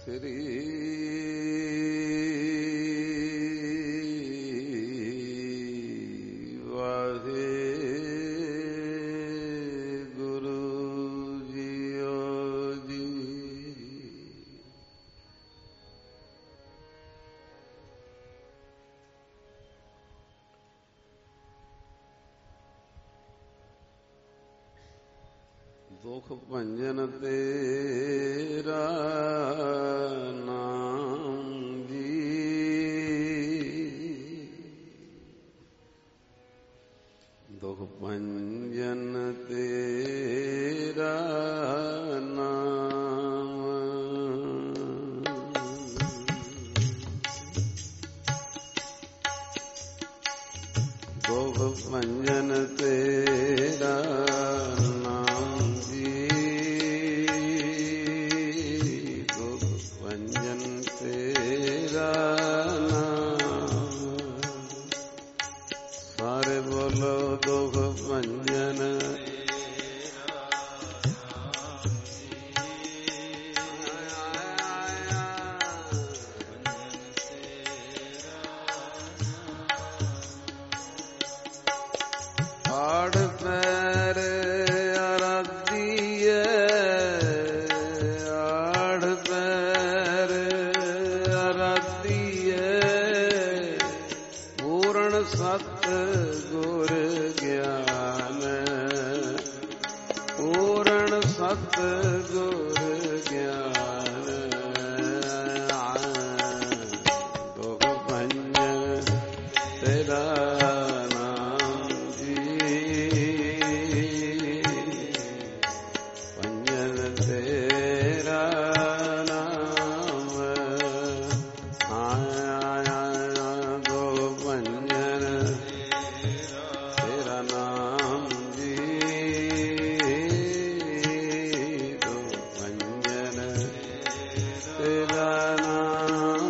ਸ੍ਰੀ Waheguru JIO ਜੀ। ਦੁਖ ਭੰਜਨ ਤੇਰਾ ਨਾਮ ਜੀ, ਦੁਖ ਭੰਜਨ ਤੇਰਾ ਨਾਮ, ਦੁਖ ਭੰਜਨ ਤੇਰਾ ਦੁਖ ਭੰਜਨ ਆੜ ਪੈਰ ਅਰਾਧੀਏ, ਆੜ ਪੈਰ ਅਰਾਧੀਏ, ਪੂਰਨ ਸਤ ਗੁਰ ਗਿਆਨ, ਪੂਰਨ ਸਤ ਗੁਰ ਗਿਆਨ, ਦੁਖ ਭੰਜਨ ਤੇਰਾ ਨਾਮ ਜੀ, ਭੰਜਨ ਤੇਰਾ ਨਾਮ, ਆਇਆ ਦੁਖ ਭੰਜਨ ਤੇਰਾ ਨਾਮ ਜੀ, ਦੁਖ ਭੰਜਨ ਤੇਰਾ ਨਾਮ।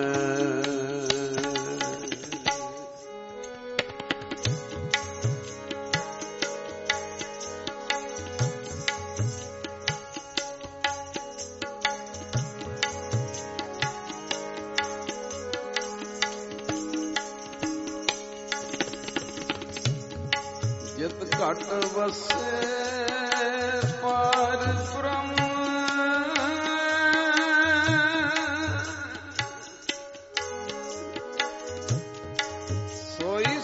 ਜਿਤ ਘਟ ਵਸੇ ਪਾਰ ਬ੍ਰਹਮ, ਸੋਈ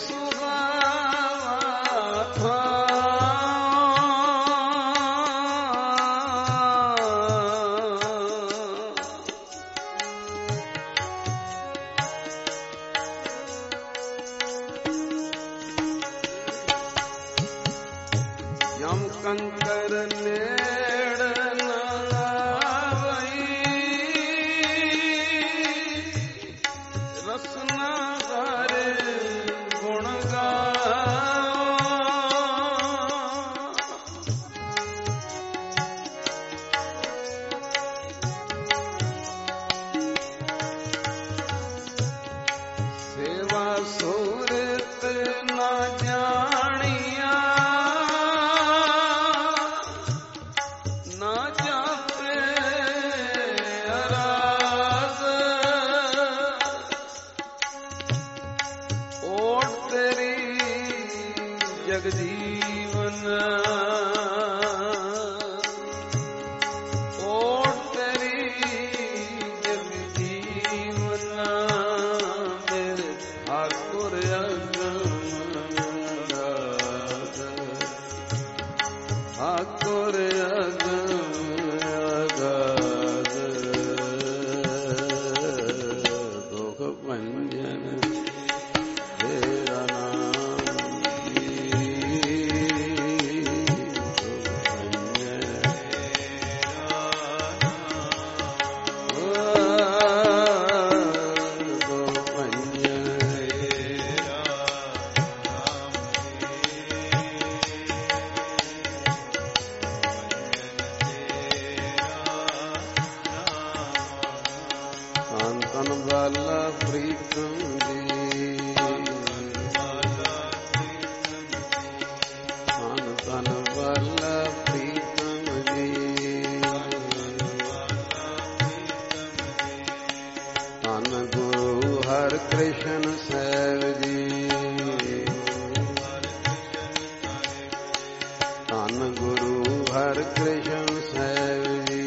ਸੁਹਾਵਾ ਯਮ ਕੰਕਰ ਨੇੜ ਨ ਆਵਈ, ਰਸਨਾ ਹਰਿ ਗੁਣ ਗਾਵੋ, ਸੇਵਾ ਸੂਰਤ ਨਾ ਜਾਣੀਆ, ਨਾ ਜਾਪੇ ਅਰਾਜ਼, ਓਟ ਤੇਰੀ ਜਗਜੀਵਨ, ਓਟ ਤੇਰੀ ਜਗਜੀਵਨ, ਮੇਰੇ ਠਾਕੁਰ ਠਾਕੁਰ ਅਗਾਧ, ਦੁਖ ਭੰਜਨ ਤੇਰਾ ਨਾਮ ਜੀ, ਦੁਖ ਭੰਜਨ ਤਨ ਵਾਲਾ ਪ੍ਰੀਤਮ ਜੀ, ਤਨ ਵਾਲਾ ਪ੍ਰੀਤਮ ਜੀ, ਕ੍ਰਿਸ਼ਨ ਸਾਹਿਬ ਜੀ। ਧੰਨ ਗੁਰੂ ਹਰਿ ਕ੍ਰਿਸ਼ਨ ਸਾਹਿਬ ਜੀ।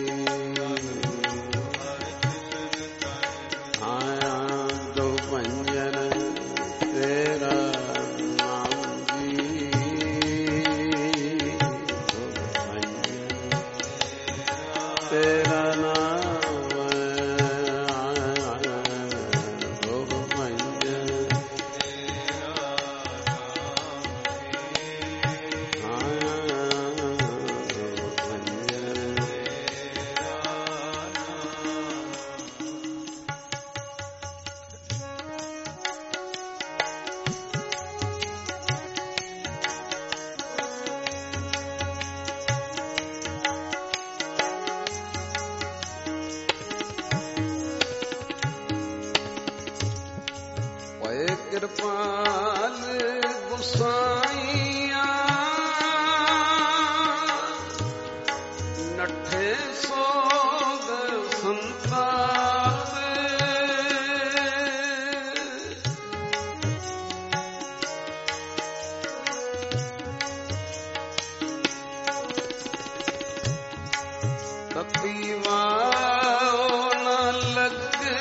ਆਇਆ ਦੋ ਭੰਜਨ ਤੇਰਾ ਨਾਮ ਜੀ। ਤੇਰਾ ਨਾਮ ਕਿਰਪਾਲ ਗੁਸਾਈਆ ਨੱਠੇ ਸੋਗ ਸੰਤਾਪ। ਤਤੀ ਵਾਓ ਨਾ ਲੱਗੇ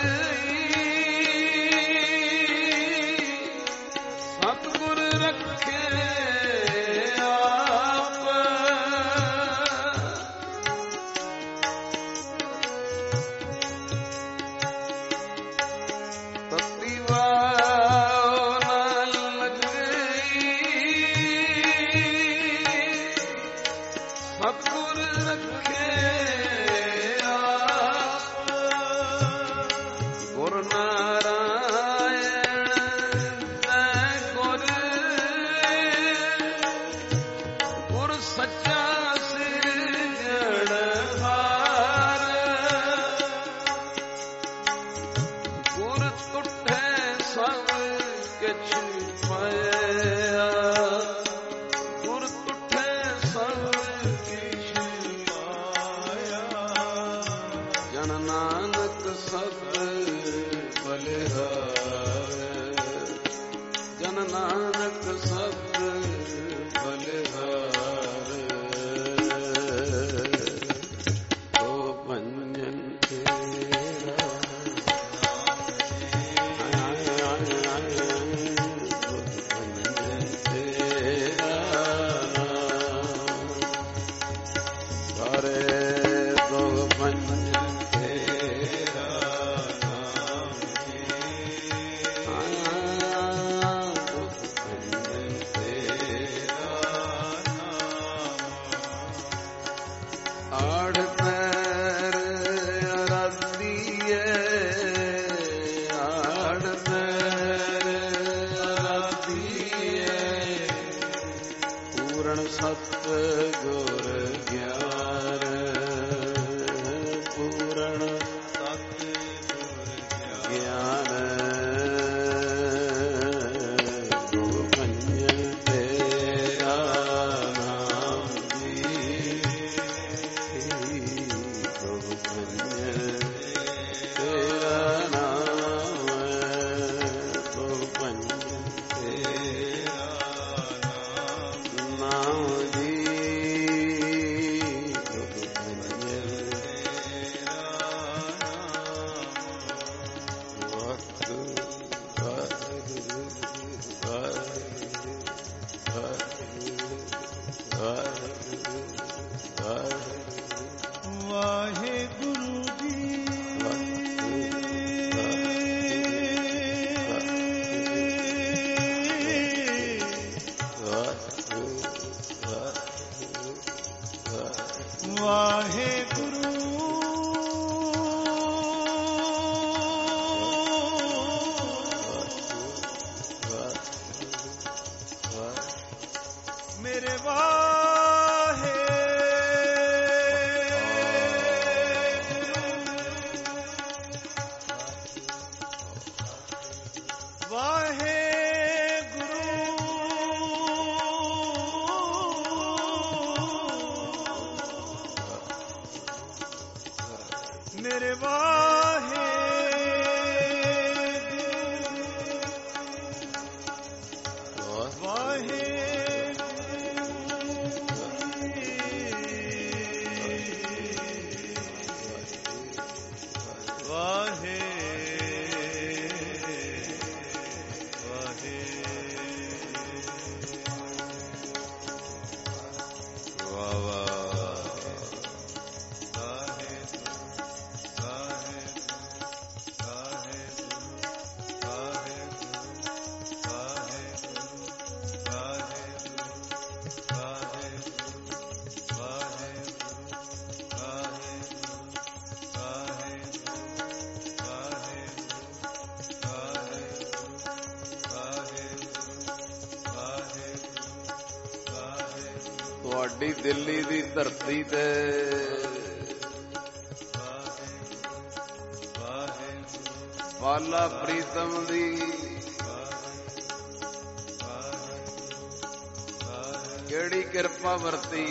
ਤੁਹਾਡੀ ਦਿੱਲੀ ਦੀ ਧਰਤੀ ਤੇ ਬਾਲਾ ਪ੍ਰੀਤਮ ਦੀ ਕਿਹੜੀ ਕਿਰਪਾ ਵਰਤੀ।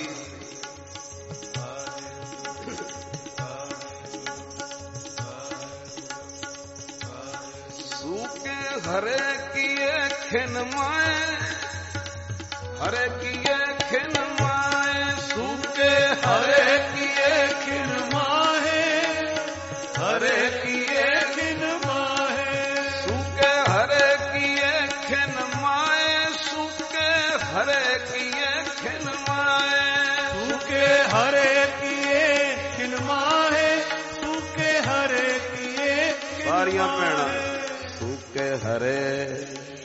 ਸੂਕੇ ਹਰੇ ਕੀਏ ਖਿਨ ਮਾਏ, ਹਰੇ ਕੀਏ ਖਿਨ ਮਾਏ, ਸੂਕੇ ਹਰੇ ਕੀਏ ਖਿਨ ਮਾਏ, ਹਰੇ ਕੀਏ ਖਿਨ ਮਾਏ, ਸੂਕੇ ਹਰੇ ਕੀਏ ਖਿਨ ਮਾਏ, ਸੂਕੇ ਹਰੇ ਕੀਏ ਖਿਨ ਮਾਏ, ਸੂਕੇ ਹਰੇ ਕੀਏ ਖਿਨ ਮਾਹੇ, ਸੂਕੇ ਹਰੇ ਕੀਏ ਸਾਰੀਆਂ ਭੈਣਾਂ ਸੂਕੇ ਹਰੇ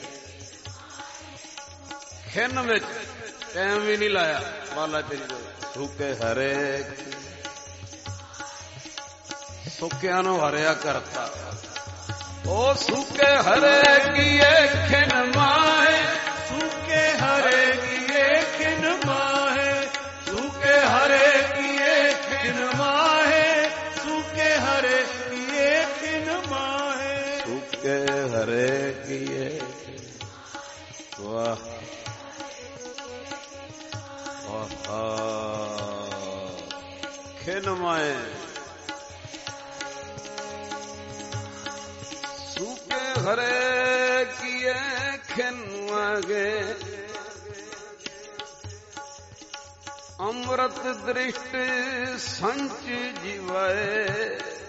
ਖਿਨ ਵਿੱਚ ਟਾਈਮ ਵੀ ਨਹੀਂ ਲਾਇਆ ਬਾਲਾ ਤੇਰੀ ਦੇ ਸੂਕੇ ਹਰੇ ਸੁੱਕਿਆਂ ਨੂੰ ਹਰਿਆ ਕਰਤਾ। ਉਹ ਸੂਕੇ ਹਰੇ ਕੀਏ ਖਿਨ ਮਾਹੇ, ਸੂਕੇ ਹਰੇ ਕੀਏ ਖਿਨ ਮਾਹੇ, ਸੂਕੇ ਹਰੇ ਕੀਏ ਖਿਨ ਮਾਹੇ, ਸੂਕੇ ਹਰੇ ਕੀਏ ਖਿਨ ਮਾਹੇ, ਸੂਕੇ ਹਰੇ ਕੀਏ। ਵਾਹ ਖਿਨ ਮਾਏ, ਸੂਕੇ ਹਰੇ ਕੀਏ ਖਿਨ ਮਾਗੇ, ਅੰਮ੍ਰਿਤ ਦ੍ਰਿਸ਼ਟ ਸੰਚ ਜੀਵਾਏ,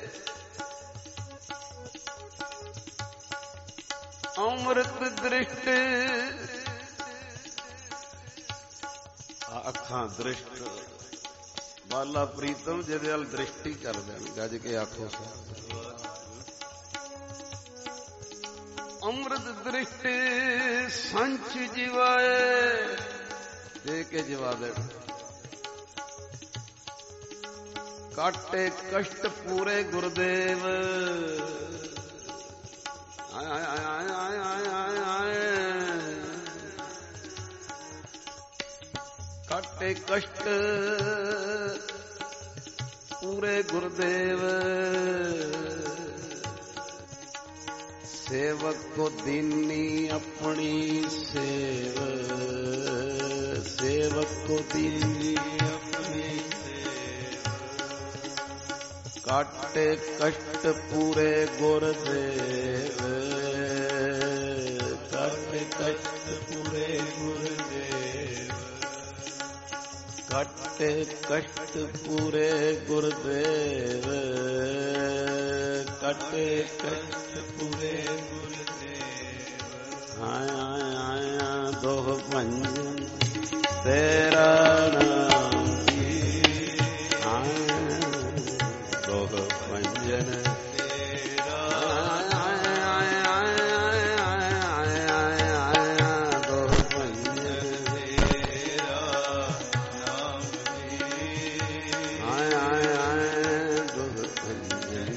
ਅੰਮ੍ਰਿਤ ਦ੍ਰਿਸ਼ਟ ਅੱਖਾਂ ਦ੍ਰਿਸ਼ਟ ਬਾਲਾ ਪ੍ਰੀਤਮ ਜਿਹਦੇ ਵੱਲ ਦ੍ਰਿਸ਼ਟੀ ਕਰ ਦੇਣ। ਗੱਜ ਕੇ ਆਖੋ ਅੰਮ੍ਰਿਤ ਦ੍ਰਿਸ਼ਟ ਸੰਚ ਜੀਵਾਏ, ਦੇ ਕੇ ਜਵਾ ਦੇ। ਕਾਟੇ ਕਸ਼ਟ ਪੂਰੇ ਗੁਰਦੇਵ, ਆਏ ਆਏ ਆਏ ਆਏ ਆਏ ਆਏ ਆਏ, ਕਾਟੇ ਕਸ਼ਟ ਪੂਰੇ ਗੁਰਦੇਵ, सेवक को दीनी अपनी सेव, सेवक को दीनी अपनी सेव, काटे कष्ट पूरे गुरदेव, काटे कष्ट पूरे गुरदेव, काटे कष्ट पूरे गुरदेव, काटे कष्ट पूरे गुरदेव। आया आया दोह भंजन तेरा नाम, आया दोह भंजन तेरा, आया आया आया आया आया दोह भंजन तेरा नाम, आया आया दोह भंजन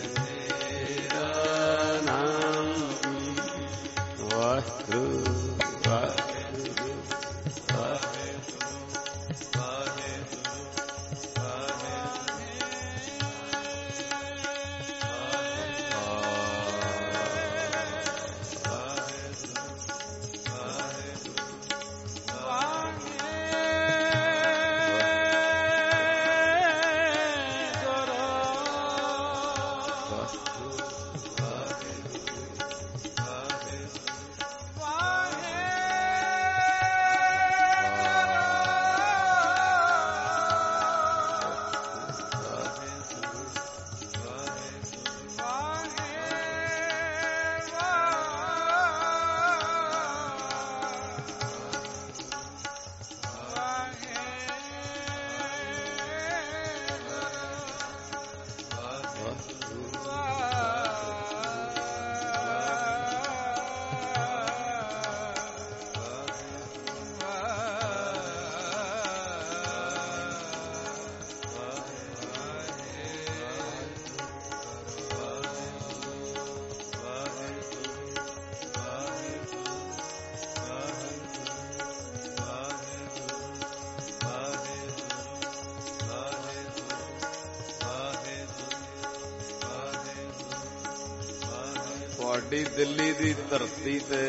ਤੁਹਾਡੀ ਦਿੱਲੀ ਦੀ ਧਰਤੀ ਤੇ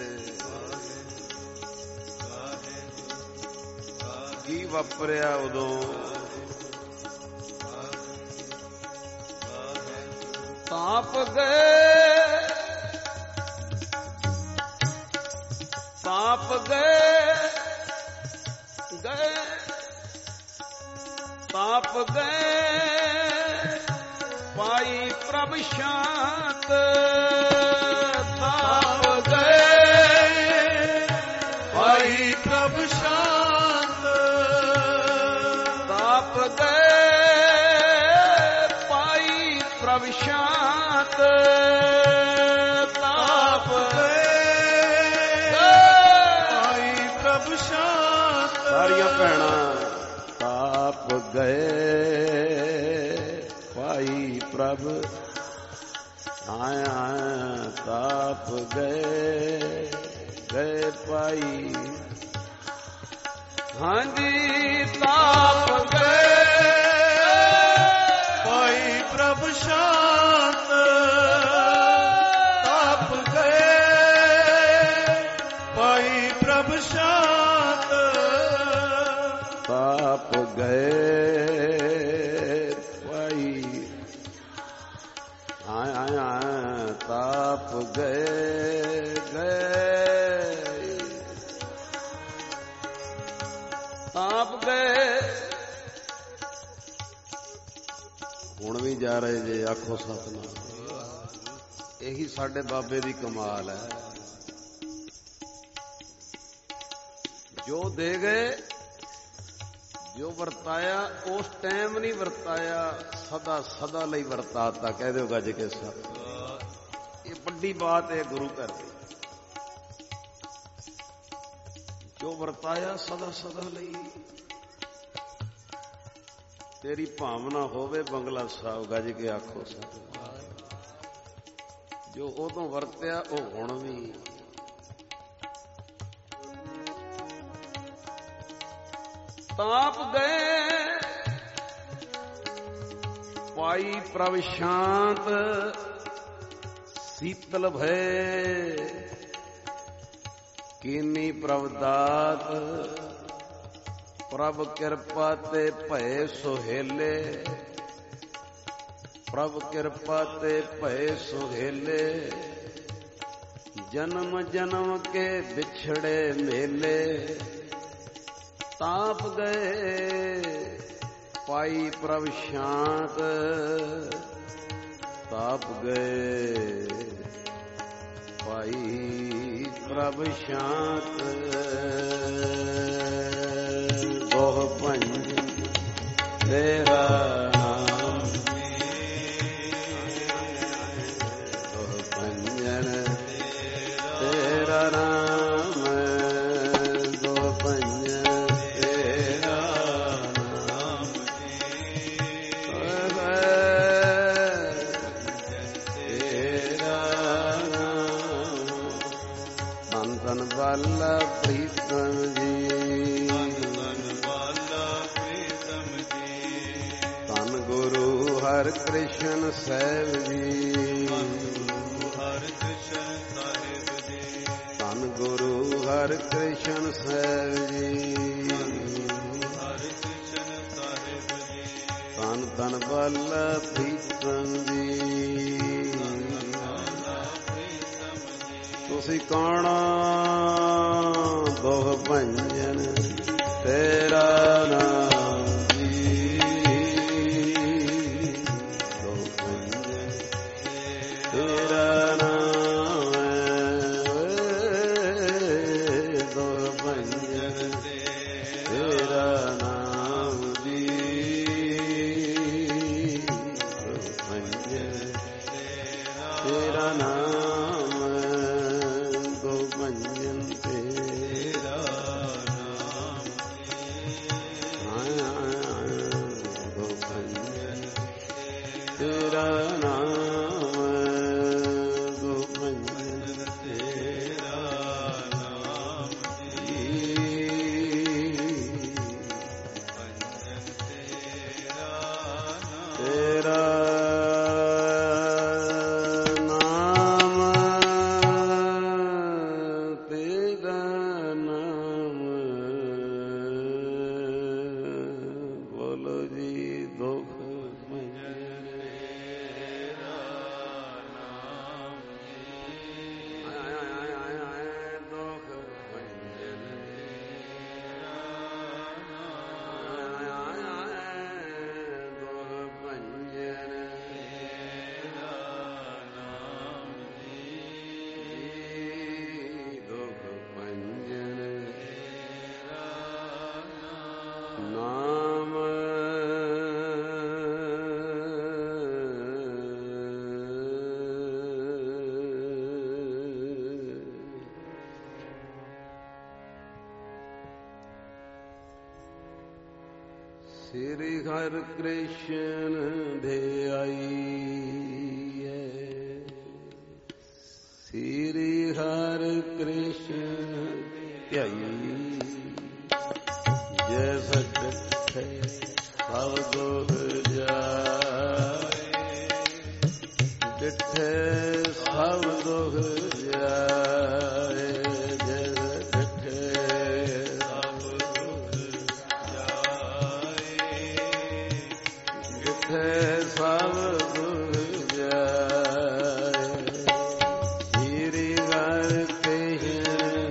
ਕੀ ਵਾਪਰਿਆ ਉਦੋਂ? ਤਾਪ ਗਏ, ਤਾਪ ਗਏ, ਗਏ ਤਾਪ ਗਏ, ਪਾਈ ਪ੍ਰਭ ਸ਼ਾਂਤ। ਤਾਪ ਗਏ, ਪਾਈ ਪ੍ਰਭ ਸ਼ਾਂਤ। ਤਾਪ ਗਏ, ਪਾਈ ਪ੍ਰਭ ਸ਼ਾਂਤ। ਤਾਪ ਗਏ, ਪਾਈ ਪ੍ਰਭ ਸ਼ਾਂਤ। ਸਾਰੀਆਂ ਭੈਣਾਂ ਤਾਪ ਗਏ, ਭਾਈ ਪ੍ਰਭ ਆਇਆ। ਤਾਪ ਗਏ, ਗਏ ਭਾਈ। ਹਾਂਜੀ ਤਾਪ ਗਏ, ਭਾਈ ਪ੍ਰਭ ਸ਼ਾਂਤ। ਤਾਪ ਗਏ, ਭਾਈ ਪ੍ਰਭ ਸ਼ਾਂਤ। ਤਾਪ ਗਏ, ਭਾਈ ਆਇਆ। ਤਾਪ ਗਏ, ਗਏ ਤਾਪ ਗਏ। ਹੁਣ ਵੀ ਜਾ ਰਹੇ ਜੇ, ਆਖੋ ਸਤਿਨਾਮ। ਇਹੀ ਸਾਡੇ ਬਾਬੇ ਦੀ ਕਮਾਲ ਹੈ। ਜੋ ਦੇ ਗਏ, ਜੋ ਵਰਤਾਇਆ ਉਸ ਟਾਈਮ ਨਹੀਂ ਵਰਤਾਇਆ, ਸਦਾ ਸਦਾ ਲਈ ਵਰਤਾਤਾ। ਕਹਿ ਦਿਓ ਗੱਜ ਕੇ ਸਤ। ਇਹ ਵੱਡੀ ਬਾਤ ਹੈ ਗੁਰੂ ਘਰ ਦੀ। ਜੋ ਵਰਤਾਇਆ ਸਦਾ ਸਦਾ ਲਈ। ਤੇਰੀ ਭਾਵਨਾ ਹੋਵੇ ਬੰਗਲਾ ਸਾਹਿਬ, ਗੱਜ ਕੇ ਆਖੋ ਸਤ। ਜੋ ਉਦੋਂ ਵਰਤਿਆ ਉਹ ਹੁਣ ਵੀ। ਤਾਪ ਗਏ, ਪਾਈ ਪ੍ਰਭ ਸ਼ਾਂਤ। ਸੀਤਲ ਭਏ, ਕੀਨੀ ਪ੍ਰਭ ਦਾਤ। ਪ੍ਰਭ ਕਿਰਪਾ ਤੇ ਭਏ ਸੁਹੇਲੇ। ਪ੍ਰਭ ਕਿਰਪਾ ਤੇ ਭਏ ਸੁਹੇਲੇ। ਜਨਮ ਜਨਮ ਕੇ ਵਿਛੜੇ ਮੇਲੇ। ਤਾਪ ਗਏ, ਪਾਈ ਪ੍ਰਭ ਸ਼ਾਂਤ। ਤਾਪ ਗਏ, ਪਾਈ ਪ੍ਰਭ ਸ਼ਾਂਤ। ਬਹੁ ਪੰਜ ਤੇਰਾ ਨਾਮ, ਬਹੁ ਪੰਜਨ ਤੇਰਾ ਨਾਮ। ਬਹੁ ਪੰਜਨ ਤੇਰਾ ਨਾਮ। ਧੰਨ ਧੰਨ ਬਾਲਾ ਪ੍ਰੀਤਮ ਜੀ। ਧੰਨ ਗੁਰੂ ਹਰਿ ਕ੍ਰਿਸ਼ਨ ਸਾਹਿਬ ਜੀ। ਧੰਨ ਗੁਰੂ ਹਰਿ ਕ੍ਰਿਸ਼ਨ ਸਾਹਿਬ ਜੀ। ਧੰਨ ਧੰਨ ਬਾਲਾ ਪ੍ਰੀਤਮ ਜੀ। ਤੁਸੀਂ ਕੌਣ? ਬਹੁ ਭੰਜਨ ਤੇਰਾ ਨਾਮ ਜੀ। ਬਹੁ ਭੰਜਨ ਤੇਰਾ ਨਾਮ। ਬਹੁ ਭੰਜਨ ਤੇਰਾ ਨਾਮ ਜੀ। ਬਹੁ ਭੰਜਨ ਤੇਰਾ ਨਾਮ। ਬਹੁ ਭੰਜਨ ਤੇਰਾ ਨਾਮ। ਬਹੁ ਭੰਜਨ ਤੇਰਾ ਨਾਮ। ਬਹੁ ਭੰਜਨ ਤੇਰਾ ਨਾਮ ਜੀ। ਤੇਰਾ ਨਾਮ ਸ੍ਰੀ ਹਰਿ ਕ੍ਰਿਸ਼ਨ ਧਿਆਈ ਸ੍ਰੀ ਹਰਿ ਕ੍ਰਿਸ਼ਨ ਧਿਆਈ ਜੈਸ ਡਿਠੇ ਸਭ ਦੁਖ ਜਾਏ ਡਿਠੇ ਸਭ ਦੁਖ ਜਾਏ ਜੈਸ ਡਿਠੇ ਸਭ ਦੁਖ ਜਾਏ ਡਿਠੇ ਸਭ ਦੁਖ ਜਾਏ ਸ੍ਰੀ ਹਰਿ ਕ੍ਰਿਸ਼ਨ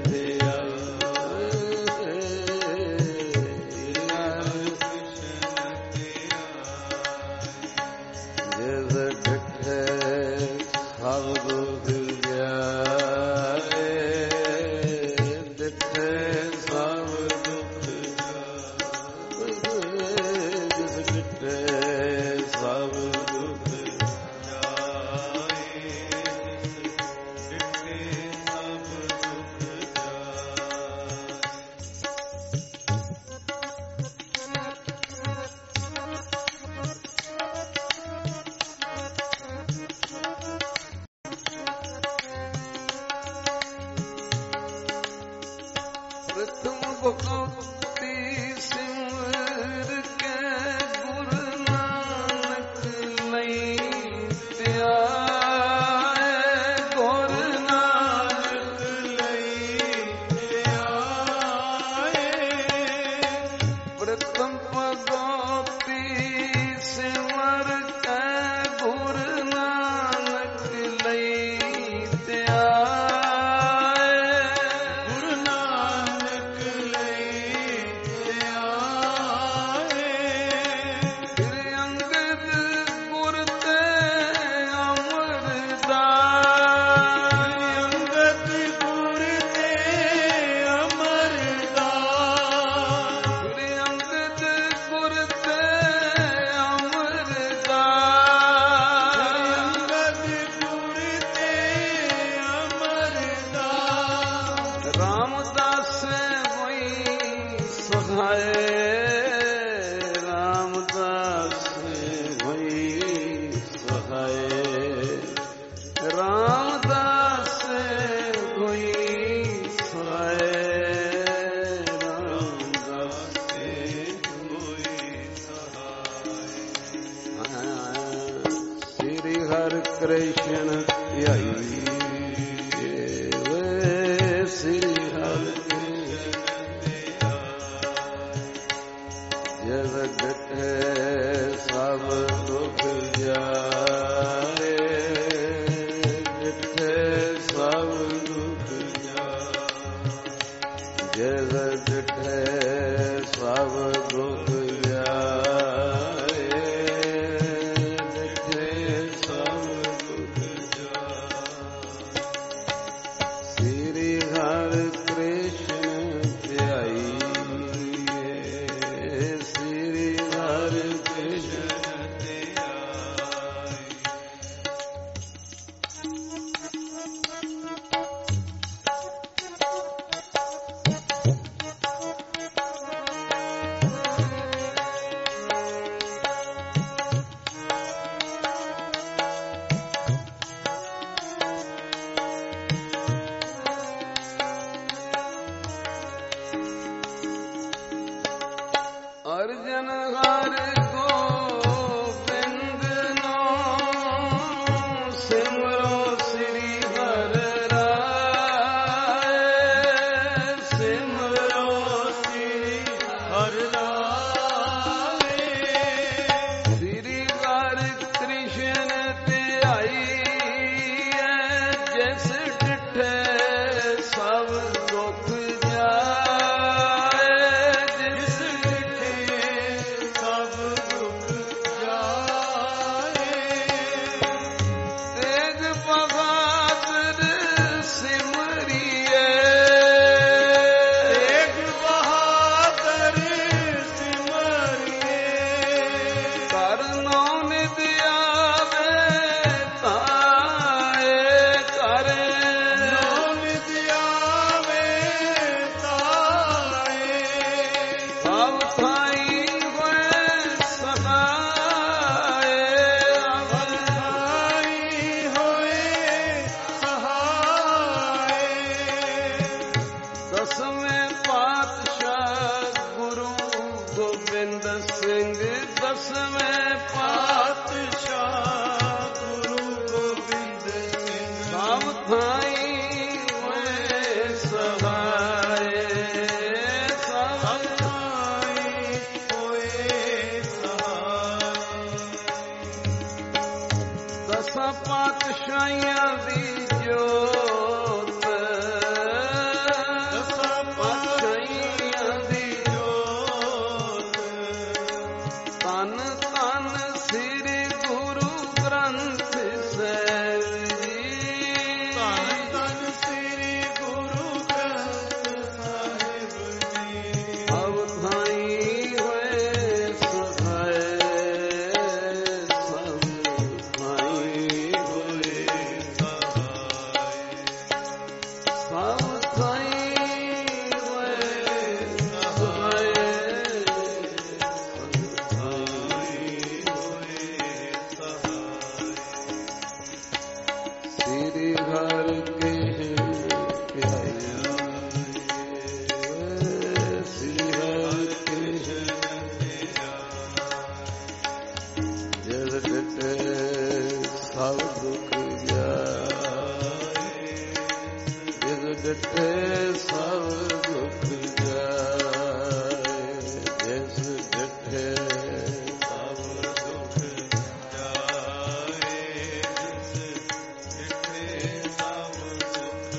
ਭਗਤੀ ਸਿਮਰ ਕੇ ਗੁਰੂ ਨਾਨਕ ਲਈ ਧਿਆਏ ਗੁਰੂ ਨਾਨਕ ਲਈ ਧਿਆਏ ਪ੍ਰਥਮ ਭਗਤੀ ਸਿਮਰ ਕੇ ਗੁਰੂ ਨਾਨਕ ਲਈ ਧਿਆਏ ਗੁਰੂ ਨਾਨਕ ਰਾਮਦਾਸ ਹੋਈ ਸਹਾਏ ਰਾਮਦਾਸ ਹੋਈ ਸਹਾਏ ਰਾਮਦਾਸ ਹੋਈ ਸਹਾਏ ਸ੍ਰੀ ਹਰਿ ਕ੍ਰਿਸ਼ਨ ਧਿਆਈ ਸ੍ਰੀ ਹਰਿ ਜਸ ਡਿਠੇ ਸਭ ਦੁਖ ਜਾਏ ਡਿਠੇ ਸਭ ਦੁਖ ਜਾਏ ਜਸ ਡਿਠੇ ਸਭ ਦੁਖ ਜਾਏ ਡਿਠੇ ਸਭ ਦੁਖ ਜਾਏ ਸ੍ਰੀ ਹਰਿ ਪਾਤਸ਼ਾਹੀਆਂ ਦੀ ਜੋਤ, ਦਸਾਂ ਪਾਤਸ਼ਾਹੀਆਂ ਦੀ ਜੋਤ, ਧੰਨ ਧੰਨ ਸ੍ਰੀ ਗੁਰੂ ਗ੍ਰੰਥ ਸਾਹਿਬ ਜੀ, ਧੰਨ ਧੰਨ ਸ੍ਰੀ ਗੁਰੂ ਗ੍ਰੰਥ ਸਾਹਿਬ ਜੀ, ਅਬ ਥਾਈ ਹੋਏ ਸਹਾਏ, ਸਭ ਥਾਈ ਹੋਏ ਸਹਾਈ, ਸਭ ਥਾਈ ਹੋਏ ਸਹਾਏ, ਸ੍ਰੀ ਹਰਿ ਕੇ ਪਿਆਇਆ, ਸ੍ਰੀ ਹਰਿ ਕੇ ਜਿਸ ਡਿਠੇ ਸਭ ਦੁਖ ਜਾਏ, ਜਿਸ ਡਿਠੇ ਸਭ ਦੁਖ ਜਾਏ, ਜਿਸ ਡਿਠੇ ਸਭ ਦੁਖ ਜਾਏ, ਜਿਥੇ ਸਭ ਸੁਖ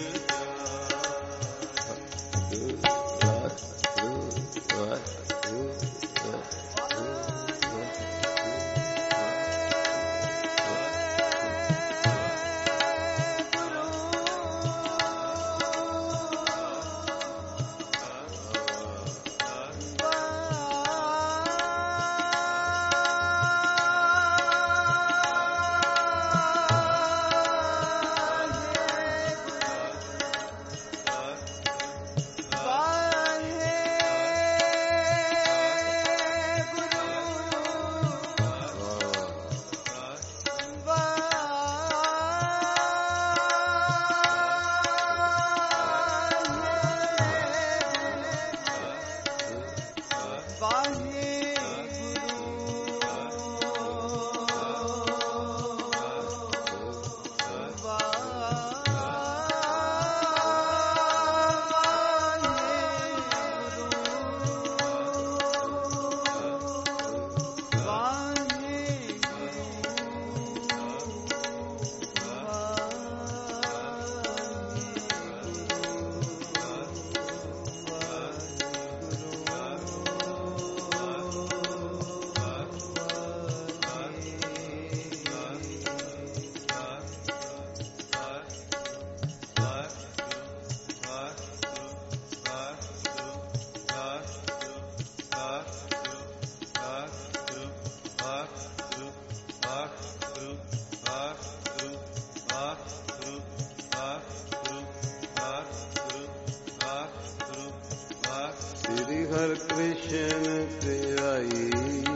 ਸ੍ਰੀ ਹਰਿ ਕ੍ਰਿਸ਼ਨ ਧਿਆਈ,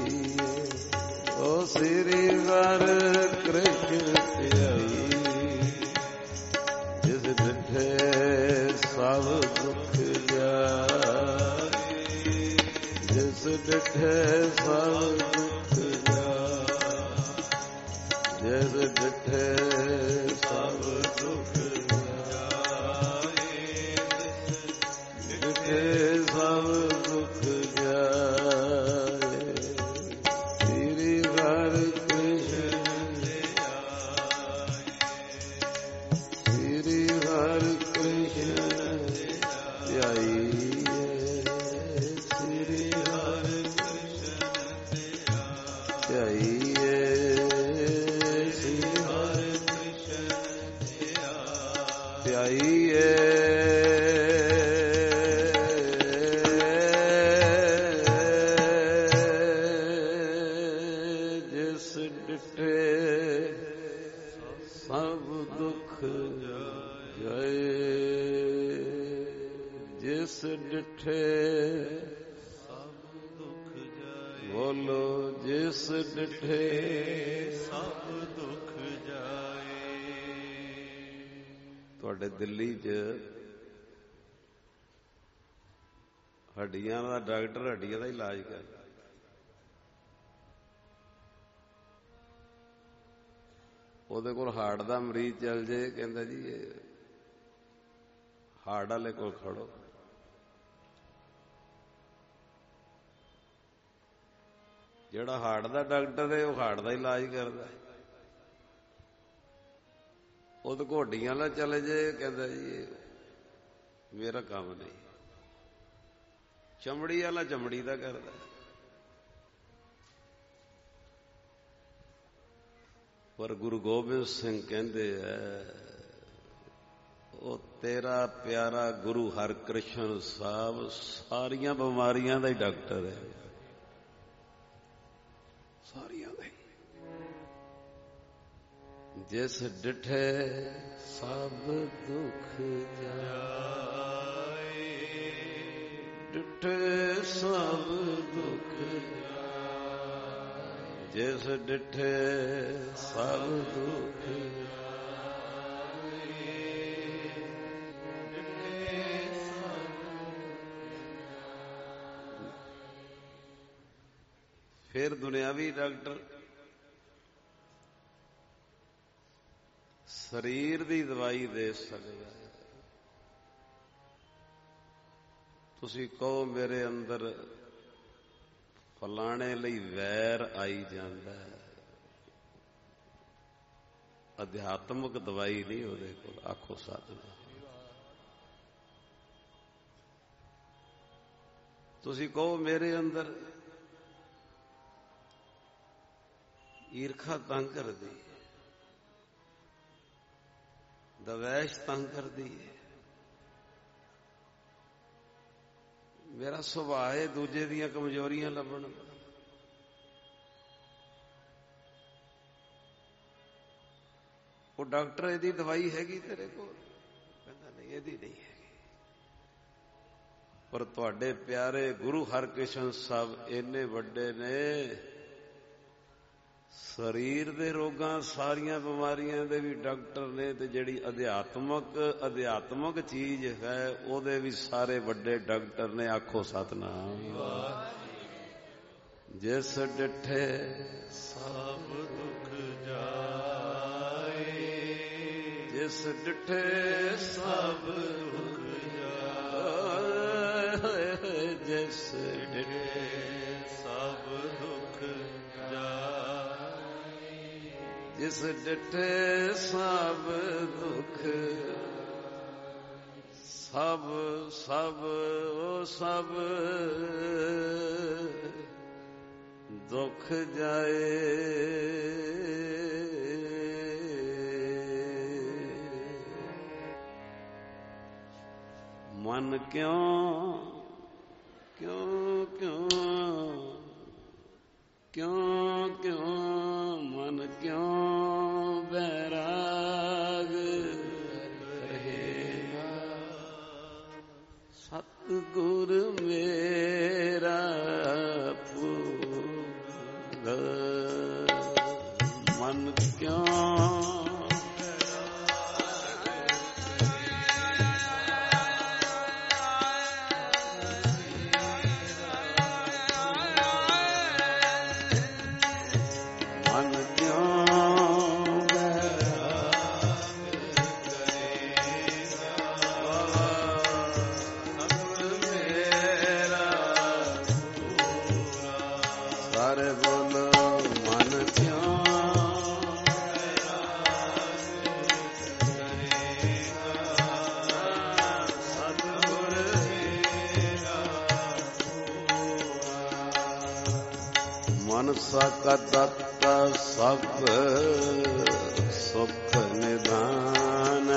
ਓ ਸ੍ਰੀ ਹਰਿ ਕ੍ਰਿਸ਼ਨ ਧਿਆਈ, ਜਿਸ ਡਿਠੇ ਸਭ ਦੁਖ ਜਾਏ, ਜਿਸ ਡਿਠੇ ਸਭ ਦੁਖ ਜਾਏ, ਜਿਸ ਡਿਠੇ ਸਭ ਦੁਖ ਜਿਠੇ ਸਭ ਦੁਖ ਜਾਏ, ਸ੍ਰੀ ਹਰਿ ਕ੍ਰਿਸ਼ਨ ਸ੍ਰੀ ਹਰਿ ਕ੍ਰਿਸ਼ਨ ਧਿਆਈ, ਸ੍ਰੀ ਹਰਿ ਕ੍ਰਿਸ਼ਨ ਧਿਆਈ, ਸ੍ਰੀ ਹਰਿ ਕ੍ਰਿਸ਼ਨ ਧਿਆਈ, ਜਿਸ ਡਿਠੇ ਸਭ ਦੁਖ ਜਾਏ, ਜਿਸ ਡਿਠੇ ਸਭ ਦੁਖ ਜਾਏ, ਬੋਲੋ ਜਿਸ ਡਿਠੇ ਸਭ ਦੁਖ ਜਾਏ। ਤੁਹਾਡੇ ਦਿੱਲੀ 'ਚ ਹੱਡੀਆਂ ਦਾ ਡਾਕਟਰ ਹੱਡੀਆਂ ਦਾ ਇਲਾਜ ਕਰਦਾ, ਉਹਦੇ ਕੋਲ ਹਾਰਟ ਦਾ ਮਰੀਜ਼ ਚੱਲ ਜੇ, ਕਹਿੰਦਾ ਜੀ ਇਹ ਹਾਰਟ ਵਾਲੇ ਕੋਲ ਖੜੋ। ਜਿਹੜਾ ਹਾਰਟ ਦਾ ਡਾਕਟਰ ਹੈ ਉਹ ਹਾਰਟ ਦਾ ਇਲਾਜ ਕਰਦਾ, ਉਹ ਘੋੜੀਆਂ ਨਾਲ ਚਲੇ ਜੇ, ਕਹਿੰਦਾ ਜੀ ਮੇਰਾ ਕੰਮ ਨਹੀਂ। ਚਮੜੀ ਵਾਲਾ ਚਮੜੀ ਦਾ ਕਰਦਾ। ਪਰ ਗੁਰੂ ਗੋਬਿੰਦ ਸਿੰਘ ਕਹਿੰਦੇ ਐ ਉਹ ਤੇਰਾ ਪਿਆਰਾ ਗੁਰੂ ਹਰਕ੍ਰਿਸ਼ਨ ਸਾਹਿਬ ਸਾਰੀਆਂ ਬਿਮਾਰੀਆਂ ਦਾ ਹੀ ਡਾਕਟਰ ਹੈ, ਸਾਰੀਆਂ ਦਾ ਹੀ। ਜਿਸ ਡਿਠੇ ਸਭ ਦੁੱਖ ਜਾਏ, ਡਿਠੇ ਸਭ ਦੁੱਖ ਜਾਏ, ਜਿਸ ਡਿਠੇ ਸਭ ਦੁੱਖ ਫਿਰ ਦੁਨਿਆਵੀ ਡਾਕਟਰ ਸਰੀਰ ਦੀ ਦਵਾਈ ਦੇ ਸਕਦਾ। ਤੁਸੀਂ ਕਹੋ ਮੇਰੇ ਅੰਦਰ ਫਲਾਣੇ ਲਈ ਵੈਰ ਆਈ ਜਾਂਦਾ, ਅਧਿਆਤਮਕ ਦਵਾਈ ਨਹੀਂ ਉਹਦੇ ਕੋਲ। ਆਖੋ ਸਾਧਨਾ। ਤੁਸੀਂ ਕਹੋ ਮੇਰੇ ਅੰਦਰ ਈਰਖਾ ਤੰਗ ਕਰਦੀ, ਦਵੈਸ਼ ਤੰਗ ਕਰਦੀ ਹੈ, ਮੇਰਾ ਸੁਭਾਅ ਹੈ ਦੂਜੇ ਦੀਆਂ ਕਮਜ਼ੋਰੀਆਂ ਲੱਭਣ ਦਾ। ਉਹ ਡਾਕਟਰ ਇਹਦੀ ਦਵਾਈ ਹੈਗੀ ਤੇਰੇ ਕੋਲ? ਕਹਿੰਦਾ ਨਹੀਂ, ਇਹਦੀ ਨਹੀਂ ਹੈਗੀ। ਪਰ ਤੁਹਾਡੇ ਪਿਆਰੇ ਗੁਰੂ ਹਰਕ੍ਰਿਸ਼ਨ ਸਾਹਿਬ ਇੰਨੇ ਵੱਡੇ ਨੇ, ਸਰੀਰ ਦੇ ਰੋਗਾਂ ਸਾਰੀਆਂ ਬਿਮਾਰੀਆਂ ਦੇ ਵੀ ਡਾਕਟਰ ਨੇ, ਤੇ ਜਿਹੜੀ ਅਧਿਆਤਮਕ ਚੀਜ਼ ਹੈ ਉਹਦੇ ਵੀ ਸਾਰੇ ਵੱਡੇ ਡਾਕਟਰ ਨੇ। ਆਖੋ ਸਤਿਨਾਮ। ਜਿਸ ਡਿਠੇ ਸਭ ਦੁੱਖ ਜਾਏ, ਜਿਸ ਡਿਠੇ ਸਭ ਦੁੱਖ ਜਾਏ, ਜਿਸ ਡਿਠੇ ਸਭ ਦੁੱਖ ਜਾਏ, ਜਿਸ ਡਿਠੇ ਸਭ ਦੁੱਖ ਸਭ ਸਭ ਉਹ ਸਭ ਦੁੱਖ ਜਾਏ। ਮਨ ਕਿਉਂ ਕਿਉਂ ਕਿਉਂ ਕਿਉਂ ਕਿਉਂ ਮਨ ਕਿਉਂ ਬੈਰਾਗ ਰਹੇਗਾ, ਸਤਿਗੁਰ ਮੇਰਾ ਭੂਲ। ਮਨ ਕਿਉਂ ਸਾ ਦਾਤਾ ਸਭ ਸੁਖ ਨਿਦਾਨ,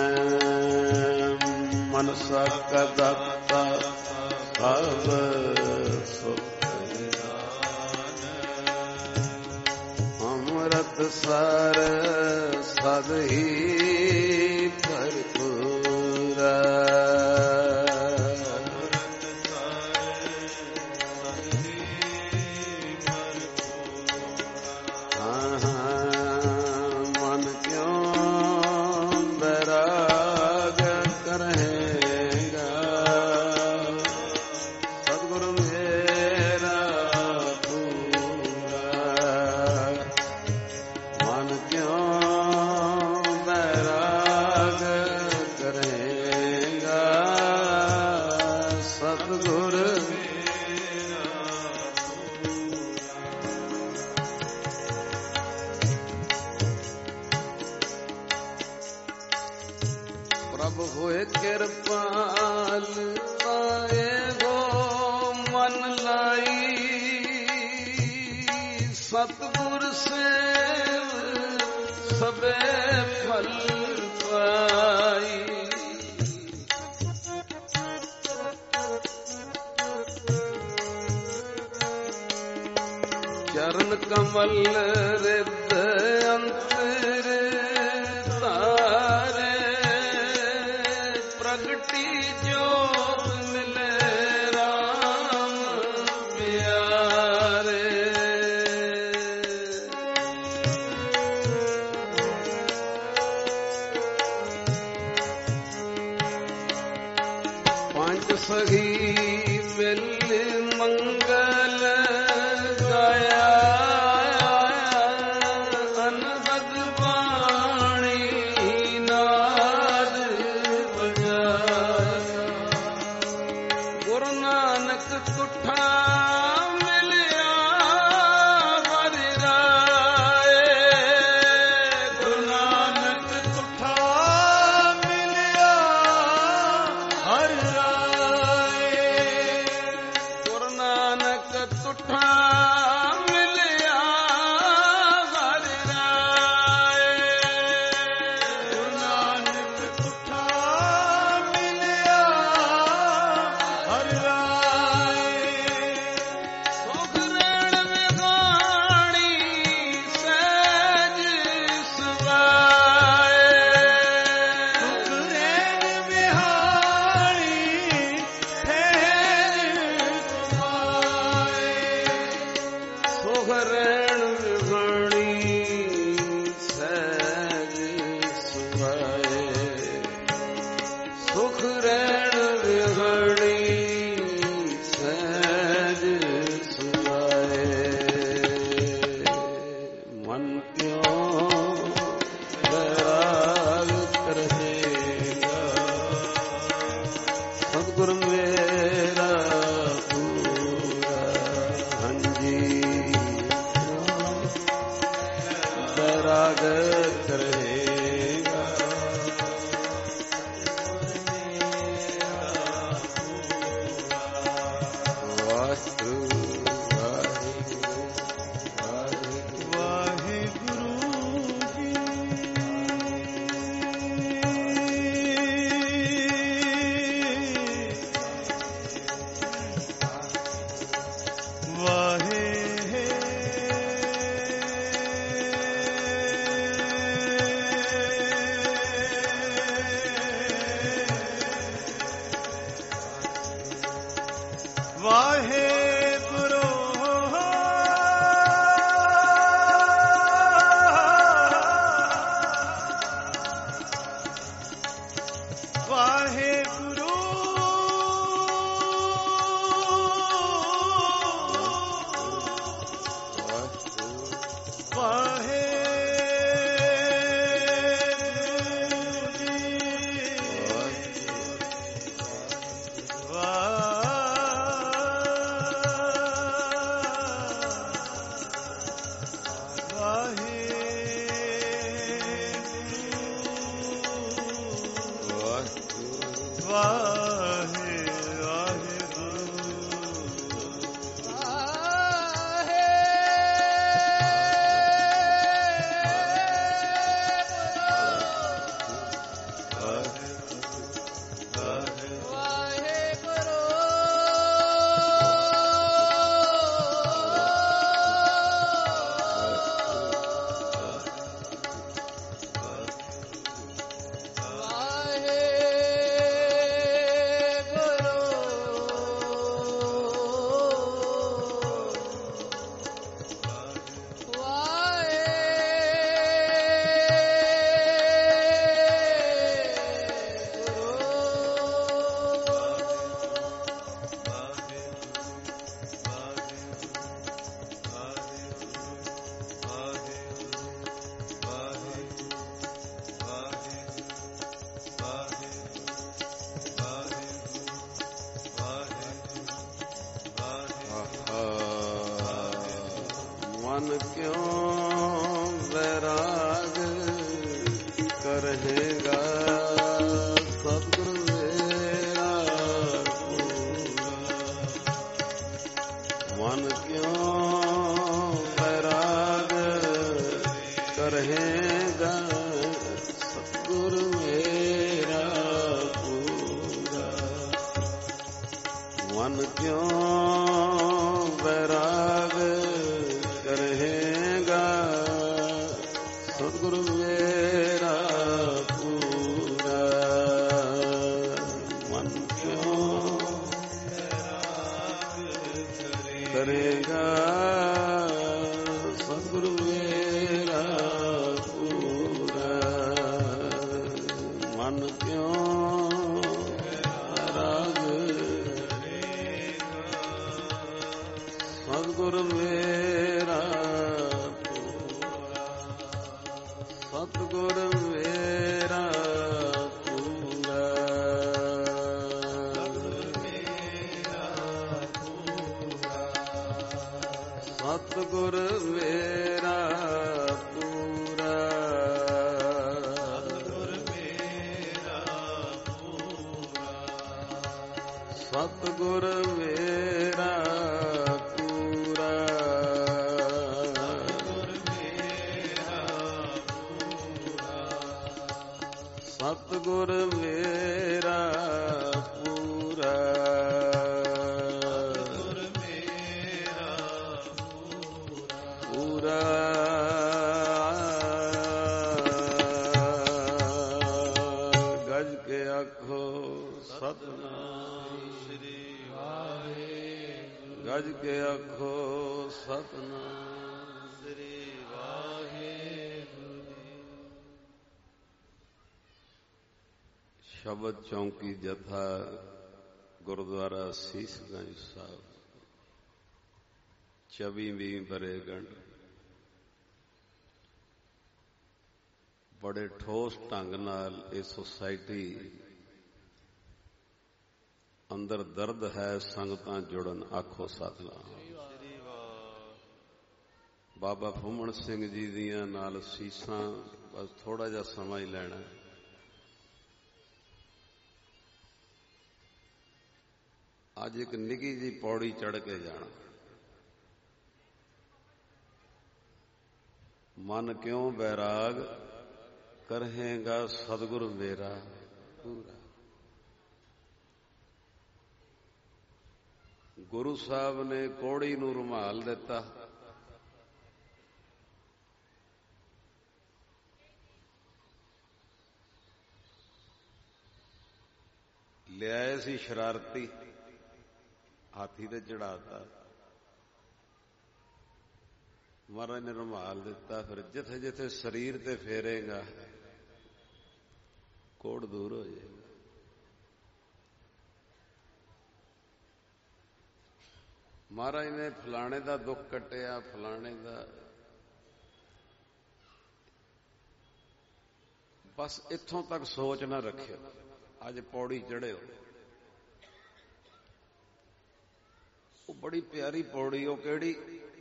ਮਨਸਾ ਕਾ ਦਾਤਾ ਸਭ ਸੁਖ ਨਿਦਾਨ, ਅੰਮ੍ਰਿਤ ਸਰ ਸਦ ਹੀ ਭਰਪੂਰ, ਪ੍ਰਭ ਹੋਏ ਕਿਰਪਾਲ ਪਾਏ ਗੋ ਮਨ ਲਾਈ ਸਤਿਗੁਰ ਸੇਵ ਸਭੇ ਫਲ ਪਾਈ ਚਰਨ ਕਮਲ ਰਿਦ ਅੰਤਰ ਧਾਰੇ ਪ੍ਰਗਟੀ ਜੋਤ ਮਿਲੇ ਰਾਮ ਪਿਆਰੇ ਪੰਜ ਸਖੀ ਮਿਲ ਮੰਗਲ ਗਾਇਆ ਅਨਹਦ ਬਾਣੀ ਨਾਦ ਬਜਾਇਆ ਗੁਰੂ ਨਾਨਕ ਤੁਠਾ ਮਿਲਿਆ ਹਰਿ ਰਾਏ ਗੁਰੂ ਨਾਨਕ ਤੁਠਾ ਮਿਲਿਆ ਹਰਿ ਰਾਏ ਗੁਰੂ ਨਾਨਕ ਤੁਠਾ ਮਿਲਿਆ ਹਰਿ ਰਾਏ ਗੁਰੂ ਨਾਨਕ ਤੁਠਾ ਮਿਲਿਆ ਹਰਿ ਰਾਏ ਸੁਖ ਰਣ ਵਿਗਾਣੀ ਸਹਿਜ ਸੁਭਾਏ ਸੁਖ ਰਣ ਵਿਹਾਣੀ ਸੁਖ ਰਣ ਵਿਹਾਣੀ ਸਹਿਜ ਸੁਭਾਏ ਸੁਖ ਰਣ ਵਿਹਾਣੀ ਸਹਿਜ ਸੁਭਾਏ ਮਨ ਕਿਉ ਵੈਰਾਗ ਕਰੇਗਾ ਸਤਿਗੁਰ ਮੇਰਾ ਪੂਰਾ ਹਾਂਜੀ ਵੈਰਾਗ ਕਰੇਗਾ ਵਾਹਿਗੁਰੂ ਵਾਹਿਗੁਰੂ ਵਾਹਿਗੁਰੂ ਵਾਹਿਗੁਰੂ ਵਾਹਿਗੁਰੂ ਮਨ ਕਿਉ ਵੈਰਾਗ ਕਰੇਗਾ ਸਤਿਗੁਰ ਮੇਰਾ ਮਨ ਕਿਉਂ ਬੈਰਾਗ ਕਰਹੇਗਾ ਸਤਿਗੁਰ ਮੇਰਾ ਪੂਰਾ ਮਨ ਕਿਉਂ ਬੈਰਾਗ ਕਰਹੇਗਾ ਸਤਿਗੁਰ ਮੇਰਾ ਪੂਰਾ ਮਨ ਕਿਉਂ ਕਰੇਗਾ ਸਤਿਗੁਰ ਮੇਰਾ ਪੂਰਾ ਮਨ ਕਿਉਂ ਰਾਗ ਸਤਿਗੁਰ ਮੇਰਾ ਸਤਿਗੁਰ ਮੇਰਾ ਪੂਰਾ ਸਤਿਗੁਰ ਮੇਰਾ ਪੂਰਾ ਸਤਿਗੁਰ ਮੇਰਾ ਪੂਰਾ ਸਤਿਗੁਰ ਮੇਰਾ ਪੂਰਾ ਪੂਰਾ ਗੱਜ ਕੇ ਆਖੋ ਸਤਿਨਾਮ ਸ੍ਰੀ ਵਾਹਿਗੁਰੂ ਗੱਜ ਕੇ ਆਖੋ ਸਤਿਨਾਮ ਸ੍ਰੀ ਵਾਹਿਗੁਰੂ ਸ਼ਬਦ ਚੌਂਕੀ ਜਥਾ ਗੁਰਦੁਆਰਾ ਸੀਸਗੰਜ ਸਾਹਿਬ 24ਵੀਂ ਵਰ੍ਹੇਗੰਢ ਬੜੇ ਠੋਸ ਢੰਗ ਨਾਲ ਇਹ ਸੁਸਾਇਟੀ ਅੰਦਰ ਦਰਦ ਹੈ ਸੰਗਤਾਂ ਜੁੜਨ ਆਖੋ ਸਤਿਨਾਮ ਬਾਬਾ ਫੂਮਣ ਸਿੰਘ ਜੀ ਦੀਆਂ ਨਾਲ ਸੀਸਾਂ ਬਸ ਥੋੜਾ ਜਿਹਾ ਸਮਾਂ ਹੀ ਲੈਣਾ ਅੱਜ ਇੱਕ ਨਿੱਕੀ ਜਿਹੀ ਪੌੜੀ ਚੜ੍ਹ ਕੇ ਜਾਣਾ ਮਨ ਕਿਉਂ ਬੈਰਾਗ ਕਰਹੇਗਾ ਸਤਿਗੁਰ ਮੇਰਾ ਪੂਰਾ ਗੁਰੂ ਸਾਹਿਬ ਨੇ ਕੋੜੀ ਨੂੰ ਰੁਮਾਲ ਦਿੱਤਾ ਲਿਆਏ ਸੀ ਸ਼ਰਾਰਤੀ ਹਾਥੀ ਤੇ ਚੜਾਤਾ ਮਹਾਰਾਜ ਨੇ ਰੁਮਾਲ ਦਿੱਤਾ ਫਿਰ ਜਿੱਥੇ ਜਿੱਥੇ ਸਰੀਰ ਤੇ ਫੇਰੇਗਾ ਕੋੜ ਦੂਰ ਹੋ ਜਾਏਗਾ ਮਹਾਰਾਜ ਨੇ ਫਲਾਣੇ ਦਾ ਦੁੱਖ ਕੱਟਿਆ ਫਲਾਣੇ ਦਾ ਬਸ ਇੱਥੋਂ ਤੱਕ ਸੋਚ ਨਾ ਰੱਖਿਓ ਅੱਜ ਪੌੜੀ ਚੜ੍ਹਿਓ ਉਹ ਬੜੀ ਪਿਆਰੀ ਪੌੜੀ ਉਹ ਕਿਹੜੀ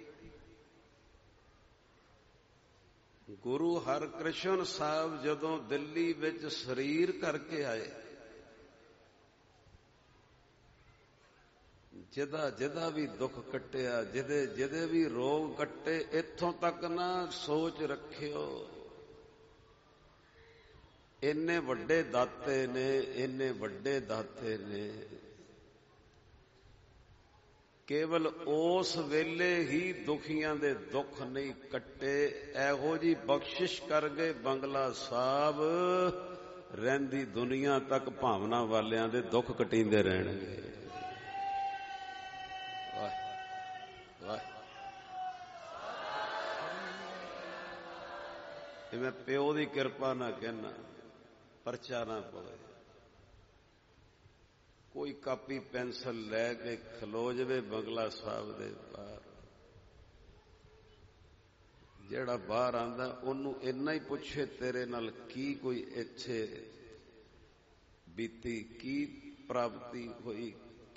ਗੁਰੂ ਹਰਕ੍ਰਿਸ਼ਨ ਸਾਹਿਬ ਜਦੋਂ ਦਿੱਲੀ ਵਿੱਚ ਸਰੀਰ ਕਰਕੇ ਆਏ ਜਿਹਦਾ ਵੀ ਦੁੱਖ ਕੱਟਿਆ ਜਿਹਦੇ ਵੀ ਰੋਗ ਕੱਟੇ ਇੱਥੋਂ ਤੱਕ ਨਾ ਸੋਚ ਰੱਖਿਓ ਇੰਨੇ ਵੱਡੇ ਦਾਤੇ ਨੇ ਕੇਵਲ ਉਸ ਵੇਲੇ ਹੀ ਦੁਖੀਆਂ ਦੇ ਦੁੱਖ ਨਹੀਂ ਕੱਟੇ ਇਹੋ ਜੀ ਬਖਸ਼ਿਸ਼ ਕਰ ਗਏ ਬੰਗਲਾ ਸਾਹਿਬ ਰਹਿੰਦੀ ਦੁਨੀਆ ਤੱਕ ਭਾਵਨਾ ਵਾਲਿਆਂ ਦੇ ਦੁੱਖ ਕਟੀਂਦੇ ਰਹਿਣਗੇ ਇਹ ਮੈਂ ਪਿਓ ਦੀ ਕਿਰਪਾ ਨਾ ਕਹਿਣਾ ਪਰਚਾ ਨਾ ਪਵੇ ਕੋਈ ਕਾਪੀ ਪੈਨਸਲ ਲੈ ਕੇ ਖਲੋ ਜਾਵੇ ਬੰਗਲਾ ਸਾਹਿਬ ਦੇ ਬਾਹਰ ਜਿਹੜਾ ਬਾਹਰ ਆਂਦਾ ਉਹਨੂੰ ਇੰਨਾ ਹੀ ਪੁੱਛੇ ਤੇਰੇ ਨਾਲ ਕੀ ਕੋਈ ਇੱਥੇ ਬੀਤੀ ਕੀ ਪ੍ਰਾਪਤੀ ਹੋਈ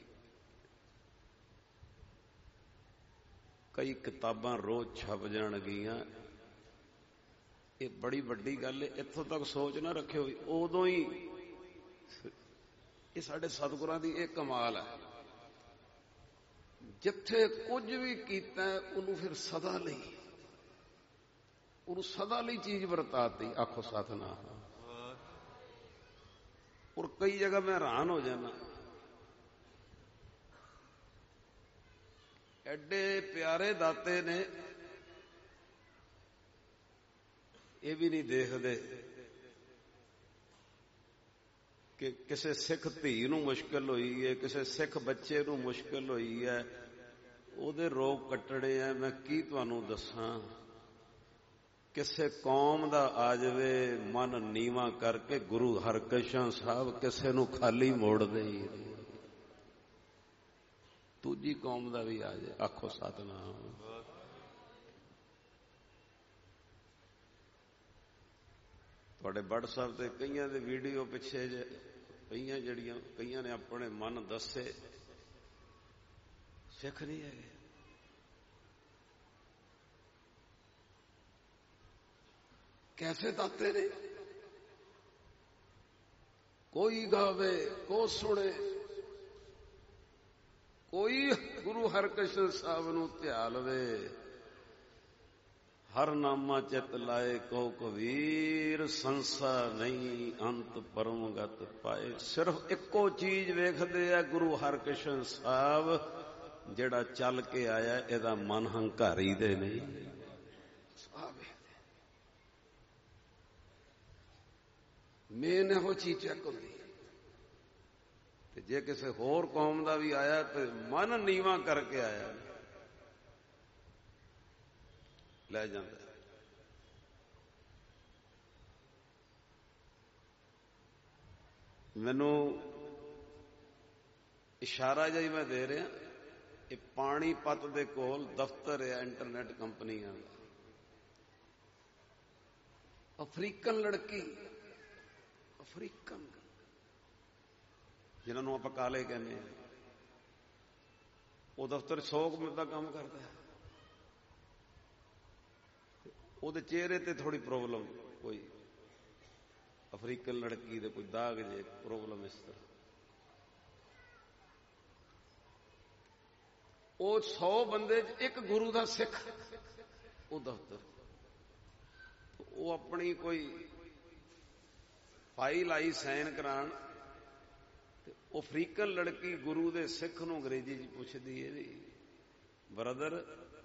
ਕਈ ਕਿਤਾਬਾਂ ਰੋਜ਼ ਛਪ ਜਾਣਗੀਆਂ ਇਹ ਬੜੀ ਵੱਡੀ ਗੱਲ ਹੈ ਇੱਥੋਂ ਤੱਕ ਸੋਚ ਨਾ ਰੱਖਿਓ ਉਦੋਂ ਹੀ ਇਹ ਸਾਡੇ ਸਤਿਗੁਰਾਂ ਦੀ ਇਹ ਕਮਾਲ ਹੈ। ਜਿੱਥੇ ਕੁਝ ਵੀ ਕੀਤਾ ਉਹਨੂੰ ਫਿਰ ਸਦਾ ਲਈ, ਉਹਨੂੰ ਸਦਾ ਲਈ ਚੀਜ਼ ਵਰਤਾਤੀ। ਆਖੋ ਸਤਿਨਾਮ। ਔਰ ਕਈ ਜਗ੍ਹਾ ਮੈਂ ਹੈਰਾਨ ਹੋ ਜਾਣਾ, ਐਡੇ ਪਿਆਰੇ ਦਾਤੇ ਨੇ, ਇਹ ਵੀ ਨਹੀਂ ਦੇਖਦੇ ਕਿ ਕਿਸੇ ਸਿੱਖ ਧੀ ਨੂੰ ਮੁਸ਼ਕਲ ਹੋਈ ਹੈ, ਕਿਸੇ ਸਿੱਖ ਬੱਚੇ ਨੂੰ ਮੁਸ਼ਕਲ ਹੋਈ ਹੈ, ਉਹਦੇ ਰੋਗ ਕੱਟਣੇ ਆ। ਮੈਂ ਕੀ ਤੁਹਾਨੂੰ ਦੱਸਾਂ, ਕਿਸੇ ਕੌਮ ਦਾ ਆ ਜਾਵੇ ਮਨ ਨੀਵਾਂ ਕਰਕੇ, ਗੁਰੂ ਹਰਕ੍ਰਿਸ਼ਨ ਸਾਹਿਬ ਕਿਸੇ ਨੂੰ ਖਾਲੀ ਮੋੜਦੇ ਹੀ। ਦੂਜੀ ਕੌਮ ਦਾ ਵੀ ਆ ਜਾਏ। ਆਖੋ ਸਤਿਨਾਮ। ਤੁਹਾਡੇ WhatsApp ਤੇ ਕਈਆਂ ਦੇ ਵੀਡੀਓ ਪਿੱਛੇ ਜੇ ਪਈਆਂ, ਜਿਹੜੀਆਂ ਕਈਆਂ ਨੇ ਆਪਣੇ ਮਨ ਦੱਸੇ, ਸਿੱਖ ਨਹੀਂ ਹੈਗੇ। कैसे दाते ने, कोई गावे को सुने, कोई गुरु हरकृष्ण साहब नूं ध्या लवे, हर नामा चित लाए को कबीर, संसा नहीं अंत परमगत पाए। सिर्फ इको चीज वेखदे आ गुरु हरकृष्ण साहब, जिहड़ा चल के आया इहदा मन हंकारी दे नहीं। मेन ਇਹੋ चीज चेक होती है। जे किसी होर कौम का भी आया तो मन नीवा करके आया, ले जाता। मैनू इशारा जिहा मैं दे रहा, ये पानीपत दे कोल दफ्तर है इंटरनेट कंपनियां दा। अफ्रीकन लड़की, अफ्रीकन जिन्होंने आप काले कहने, वो दफ्तर 100 का काम करता है। ਉਹਦੇ चेहरे ते थोड़ी प्रॉब्लम, कोई अफ्रीकन लड़की दे कोई दाग जे प्रॉब्लम इस तरह। वो 100 बंदे एक गुरु दा सिख, वो दफ्तर, वो अपनी कोई फाइल आई साइन करान, वो अफ्रीकन लड़की गुरु दे सिख नूं अंग्रेजी च पुछदी है, ब्रदर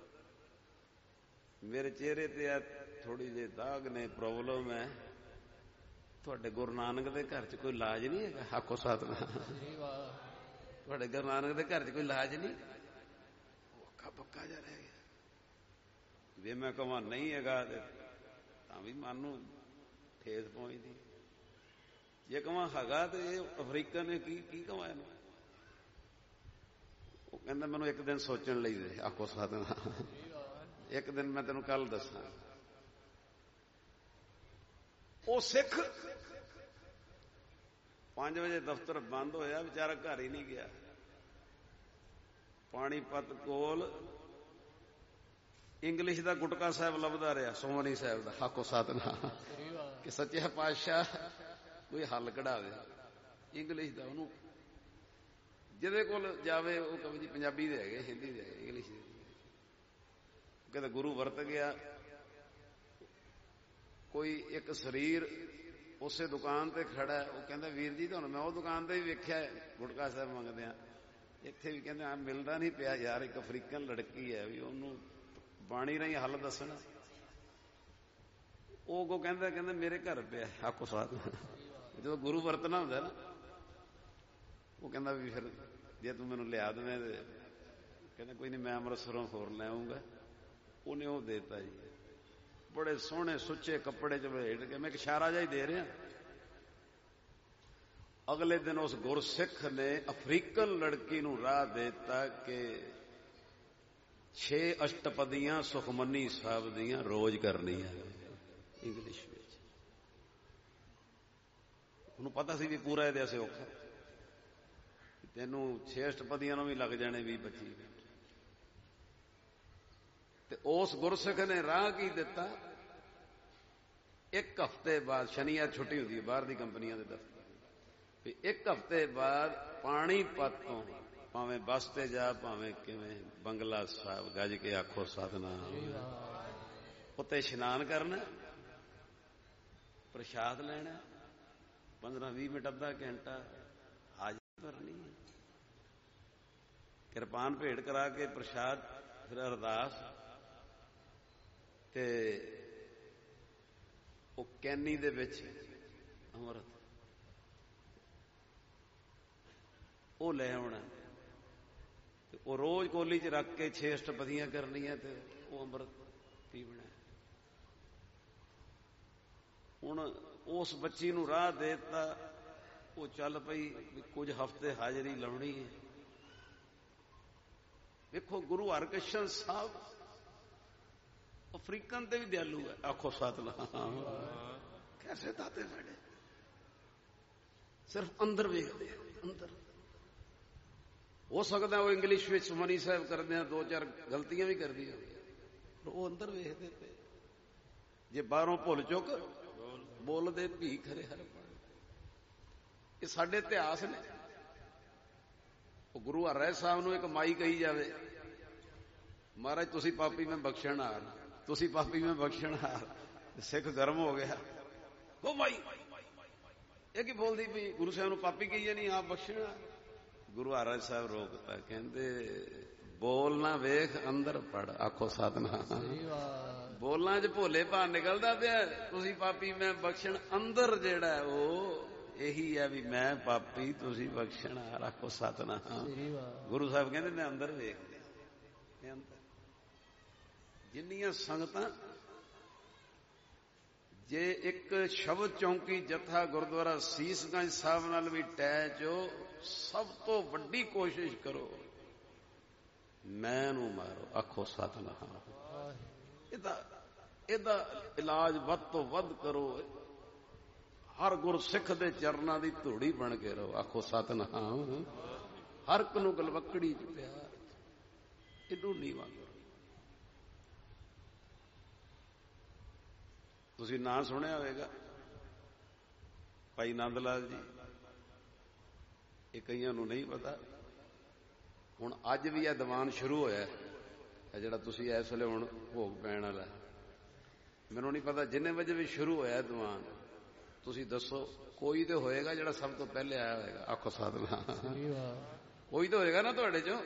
मेरे चेहरे ते थोड़ी जे दाग ने, प्रॉब्लम है, तुहाडे गुरु नानक दे घर च कोई इलाज नहीं है? आखो सतनाम। तुहाडे गुरु नानक दे घर च कोई इलाज नहीं? अक्का पक्का जा रह गया। जे मैं कहां नहीं हैगा तां भी मन नूं ठेस पहुंचदी, जे कहां हैगा तो ये अफ्रीकन ने की कहां इहनूं? वो कहंदा मैनूं एक दिन सोचण लई दे। आखो सतनाम। एक दिन मैं तेनों कल दसां। वो सिख 5 बजे दफ्तर बंद होया, बेचारा घर ही नहीं गया। पानीपत कोल इंग्लिश का गुटका साहब लभदा रहा, सोमनी साहब का। आखो सतनाम। कि सच्चा पातशाह कोई हल कढ़ा दे इंग्लिश का। उन्होंने जिहदे कोल जावे वो कहे जी पंजाबी दे हैगे, हिंदी दे हैगे, इंग्लिश दे। कहते गुरु वरत गया। कोई एक शरीर उस दुकान ते खड़ा है, वो कहता वीर जी तुहानूं मैं वो दुकान ते भी वेख्या गुटका साहब मंगदे आ, इत्थे भी कहते मिलदा नहीं पिया यार। एक अफ्रीकन लड़की है भी उन्होंने बाणी राही हल दसना। वो को कहंदा मेरे घर पे आखो साथ जो गुरु वरतना होंदा ना, वो कहंदा भी फिर जे तू मैनूं लिया देवे, कहंदा कोई नहीं मैं अमृतसरों होर ले आऊंगा। उन्हें वो देता जी, बड़े सोहने सुच्चे कपड़े च भेट के। मैं एक इशारा जा ही दे रहा। अगले दिन उस गुरसिख ने अफ्रीकन लड़की नूं राह देता कि 6 अष्टपदियां सुखमनी साहब दियां रोज करनी है इंग्लिश में। उन्होंने पता सी भी पूरा ये ऐसे औखा, तेनों 6 अष्टपदियां भी लग जाने 20-25 मिनट। उस गुरसिख ने राह की दिता, 1 हफ्ते बाद शनिवार छुट्टी होती है बाहर दी कंपनियां दे दफ्तर, ਵੀ ਇੱਕ ਹਫ਼ਤੇ ਬਾਅਦ ਪਾਣੀਪਤ ਤੋਂ ਭਾਵੇਂ ਬੱਸ ਤੇ ਜਾ ਭਾਵੇਂ ਕਿਵੇਂ ਬੰਗਲਾ ਸਾਹਿਬ ਗੱਜ ਕੇ ਆਖੋ ਸਤਿਨਾਮ, ਉੱਤੇ ਇਸ਼ਨਾਨ ਕਰਨਾ, ਪ੍ਰਸ਼ਾਦ ਲੈਣਾ, 15-20 ਮਿੰਟ ਅੱਧਾ ਘੰਟਾ ਹਾਜ਼ਰੀ ਭਰਨੀ, ਕਿਰਪਾਨ ਭੇਟ ਕਰਾ ਕੇ ਪ੍ਰਸ਼ਾਦ, ਫਿਰ ਅਰਦਾਸ, ਤੇ ਉਹ ਕੈਨੀ ਦੇ ਵਿੱਚ ਅੰਮ੍ਰਿਤ ਉਹ ਲੈ ਆਉਣਾ, ਤੇ ਉਹ ਰੋਜ਼ ਕੋਲੀ 'ਚ ਰੱਖ ਕੇ 6 ਅਸ਼ਟਪਦੀਆਂ ਕਰਨੀਆਂ ਤੇ ਉਹ ਅੰਮ੍ਰਿਤ ਪੀਵਣਾ। ਹੁਣ ਉਸ ਬੱਚੀ ਨੂੰ ਰਾਹ ਦੇ ਦਿੱਤਾ, ਉਹ ਚੱਲ ਪਈ ਵੀ ਕੁਝ ਹਫ਼ਤੇ ਹਾਜ਼ਰੀ ਲਾਉਣੀ ਹੈ। ਵੇਖੋ ਗੁਰੂ ਹਰਕ੍ਰਿਸ਼ਨ ਸਾਹਿਬ ਅਫਰੀਕਨ ਤੇ ਵੀ ਦਿਆਲੂ ਹੈ, ਆਖੋ ਸਤਿਨਾਮ। ਕੈਸੇ ਦਾਤੇ ਸਾਡੇ ਸਿਰਫ ਅੰਦਰ ਵੇਖਦੇ, ਅੰਦਰ। ਹੋ ਸਕਦਾ ਉਹ ਇੰਗਲਿਸ਼ ਵਿੱਚ ਸੁਮਨੀ ਸਾਹਿਬ ਕਰਦੇ ਆ, 2-4 ਗਲਤੀਆਂ ਵੀ ਕਰਦੀ ਹੋਵੇ, ਪਰ ਉਹ ਅੰਦਰ ਵੇਖਦੇ ਪਏ। ਜੇ ਬਾਹਰੋਂ ਭੁੱਲ ਚੁੱਕ ਬੋਲਦੇ ਭੀ ਖਰੇ ਹਰ ਪਾਣੀ। ਇਹ ਸਾਡੇ ਇਤਿਹਾਸ ਨੇ। ਉਹ ਗੁਰੂ ਹਰਿ ਸਾਹਿਬ ਨੂੰ ਇੱਕ ਮਾਈ ਕਹੀ ਜਾਵੇ, ਮਹਾਰਾਜ ਤੁਸੀਂ ਪਾਪੀ ਮੈਂ ਬਖਸ਼ਣਹਾਰ, ਤੁਸੀਂ ਪਾਪੀ ਮੈਂ ਬਖਸ਼ਣਹਾਰ, ਸਿੱਖ ਗਰਮ ਹੋ ਗਿਆ। ਉਹ ਮਾਈ ਇਹ ਕੀ ਬੋਲਦੀ ਵੀ ਗੁਰੂ ਸਾਹਿਬ ਨੂੰ ਪਾਪੀ ਕਹੀਏ ਨਹੀਂ ਆਪ ਬਖਸ਼ਣਾ। ਗੁਰੂ ਹਰਿ ਸਾਹਿਬ ਰੋਕਤਾ, ਕਹਿੰਦੇ ਬੋਲਣਾ ਵੇਖ ਅੰਦਰ ਪੜ, ਆਖੋ ਸਤਿਨਾਮ। ਬੋਲਣਾ 'ਚ ਭੋਲੇ ਭਾਅ ਨਿਕਲਦਾ ਪਿਆ, ਤੁਸੀਂ ਪਾਪੀ ਮੈਂ ਬਖਸ਼ਣ, ਅੰਦਰ ਜਿਹੜਾ ਉਹ ਇਹੀ ਹੈ ਵੀ ਮੈਂ ਪਾਪੀ ਤੁਸੀਂ ਬਖਸ਼ਣ, ਆਖੋ ਸਤਿਨਾਮ। ਗੁਰੂ ਸਾਹਿਬ ਕਹਿੰਦੇ ਮੈਂ ਅੰਦਰ ਵੇਖਦੇ, ਮੈਂ ਅੰਦਰ। ਜਿੰਨੀਆਂ ਸੰਗਤਾਂ, ਜੇ ਇੱਕ ਸ਼ਬਦ ਚੌਂਕੀ ਜਥਾ ਗੁਰਦੁਆਰਾ ਸੀਸਗੰਜ ਸਾਹਿਬ ਨਾਲ ਵੀ ਅਟੈਚ ਹੋ, ਸਭ ਤੋਂ ਵੱਡੀ ਕੋਸ਼ਿਸ਼ ਕਰੋ ਮੈਂ ਨੂੰ ਮਾਰੋ, ਆਖੋ ਸਤਿਨਾਮ। ਇਹਦਾ ਇਲਾਜ ਵੱਧ ਤੋਂ ਵੱਧ ਕਰੋ। ਹਰ ਗੁਰਸਿੱਖ ਦੇ ਚਰਨਾਂ ਦੀ ਧੂੜੀ ਬਣ ਕੇ ਰਹੋ, ਆਖੋ ਸਤਿਨਾਮ। ਹਰ ਇੱਕ ਨੂੰ ਗਲਵੱਕੜੀ 'ਚ ਪਿਆਰ, ਇਹਨੂੰ ਨੀਵਾਂ ਕਰੋ। ਤੁਸੀਂ ਨਾਂ ਸੁਣਿਆ ਹੋਵੇਗਾ ਭਾਈ ਨੰਦ ਲਾਲ ਜੀ, ਇਹ ਕਈਆਂ ਨੂੰ ਨਹੀਂ ਪਤਾ। ਹੁਣ ਅੱਜ ਵੀ ਇਹ ਦੀਵਾਨ ਸ਼ੁਰੂ ਹੋਇਆ, ਇਹ ਜਿਹੜਾ ਤੁਸੀਂ ਇਸ ਵੇਲੇ ਹੁਣ ਭੋਗ ਪੈਣ ਵਾਲਾ, ਮੈਨੂੰ ਨਹੀਂ ਪਤਾ ਜਿੰਨੇ ਵਜੇ ਵੀ ਸ਼ੁਰੂ ਹੋਇਆ ਦੀਵਾਨ, ਤੁਸੀਂ ਦੱਸੋ ਕੋਈ ਤੇ ਹੋਏਗਾ ਜਿਹੜਾ ਸਭ ਤੋਂ ਪਹਿਲੇ ਆਇਆ ਹੋਏਗਾ, ਆਖੋ ਸਤਿਨਾਮ। ਕੋਈ ਤਾਂ ਹੋਏਗਾ ਨਾ ਤੁਹਾਡੇ ਚੋਂ।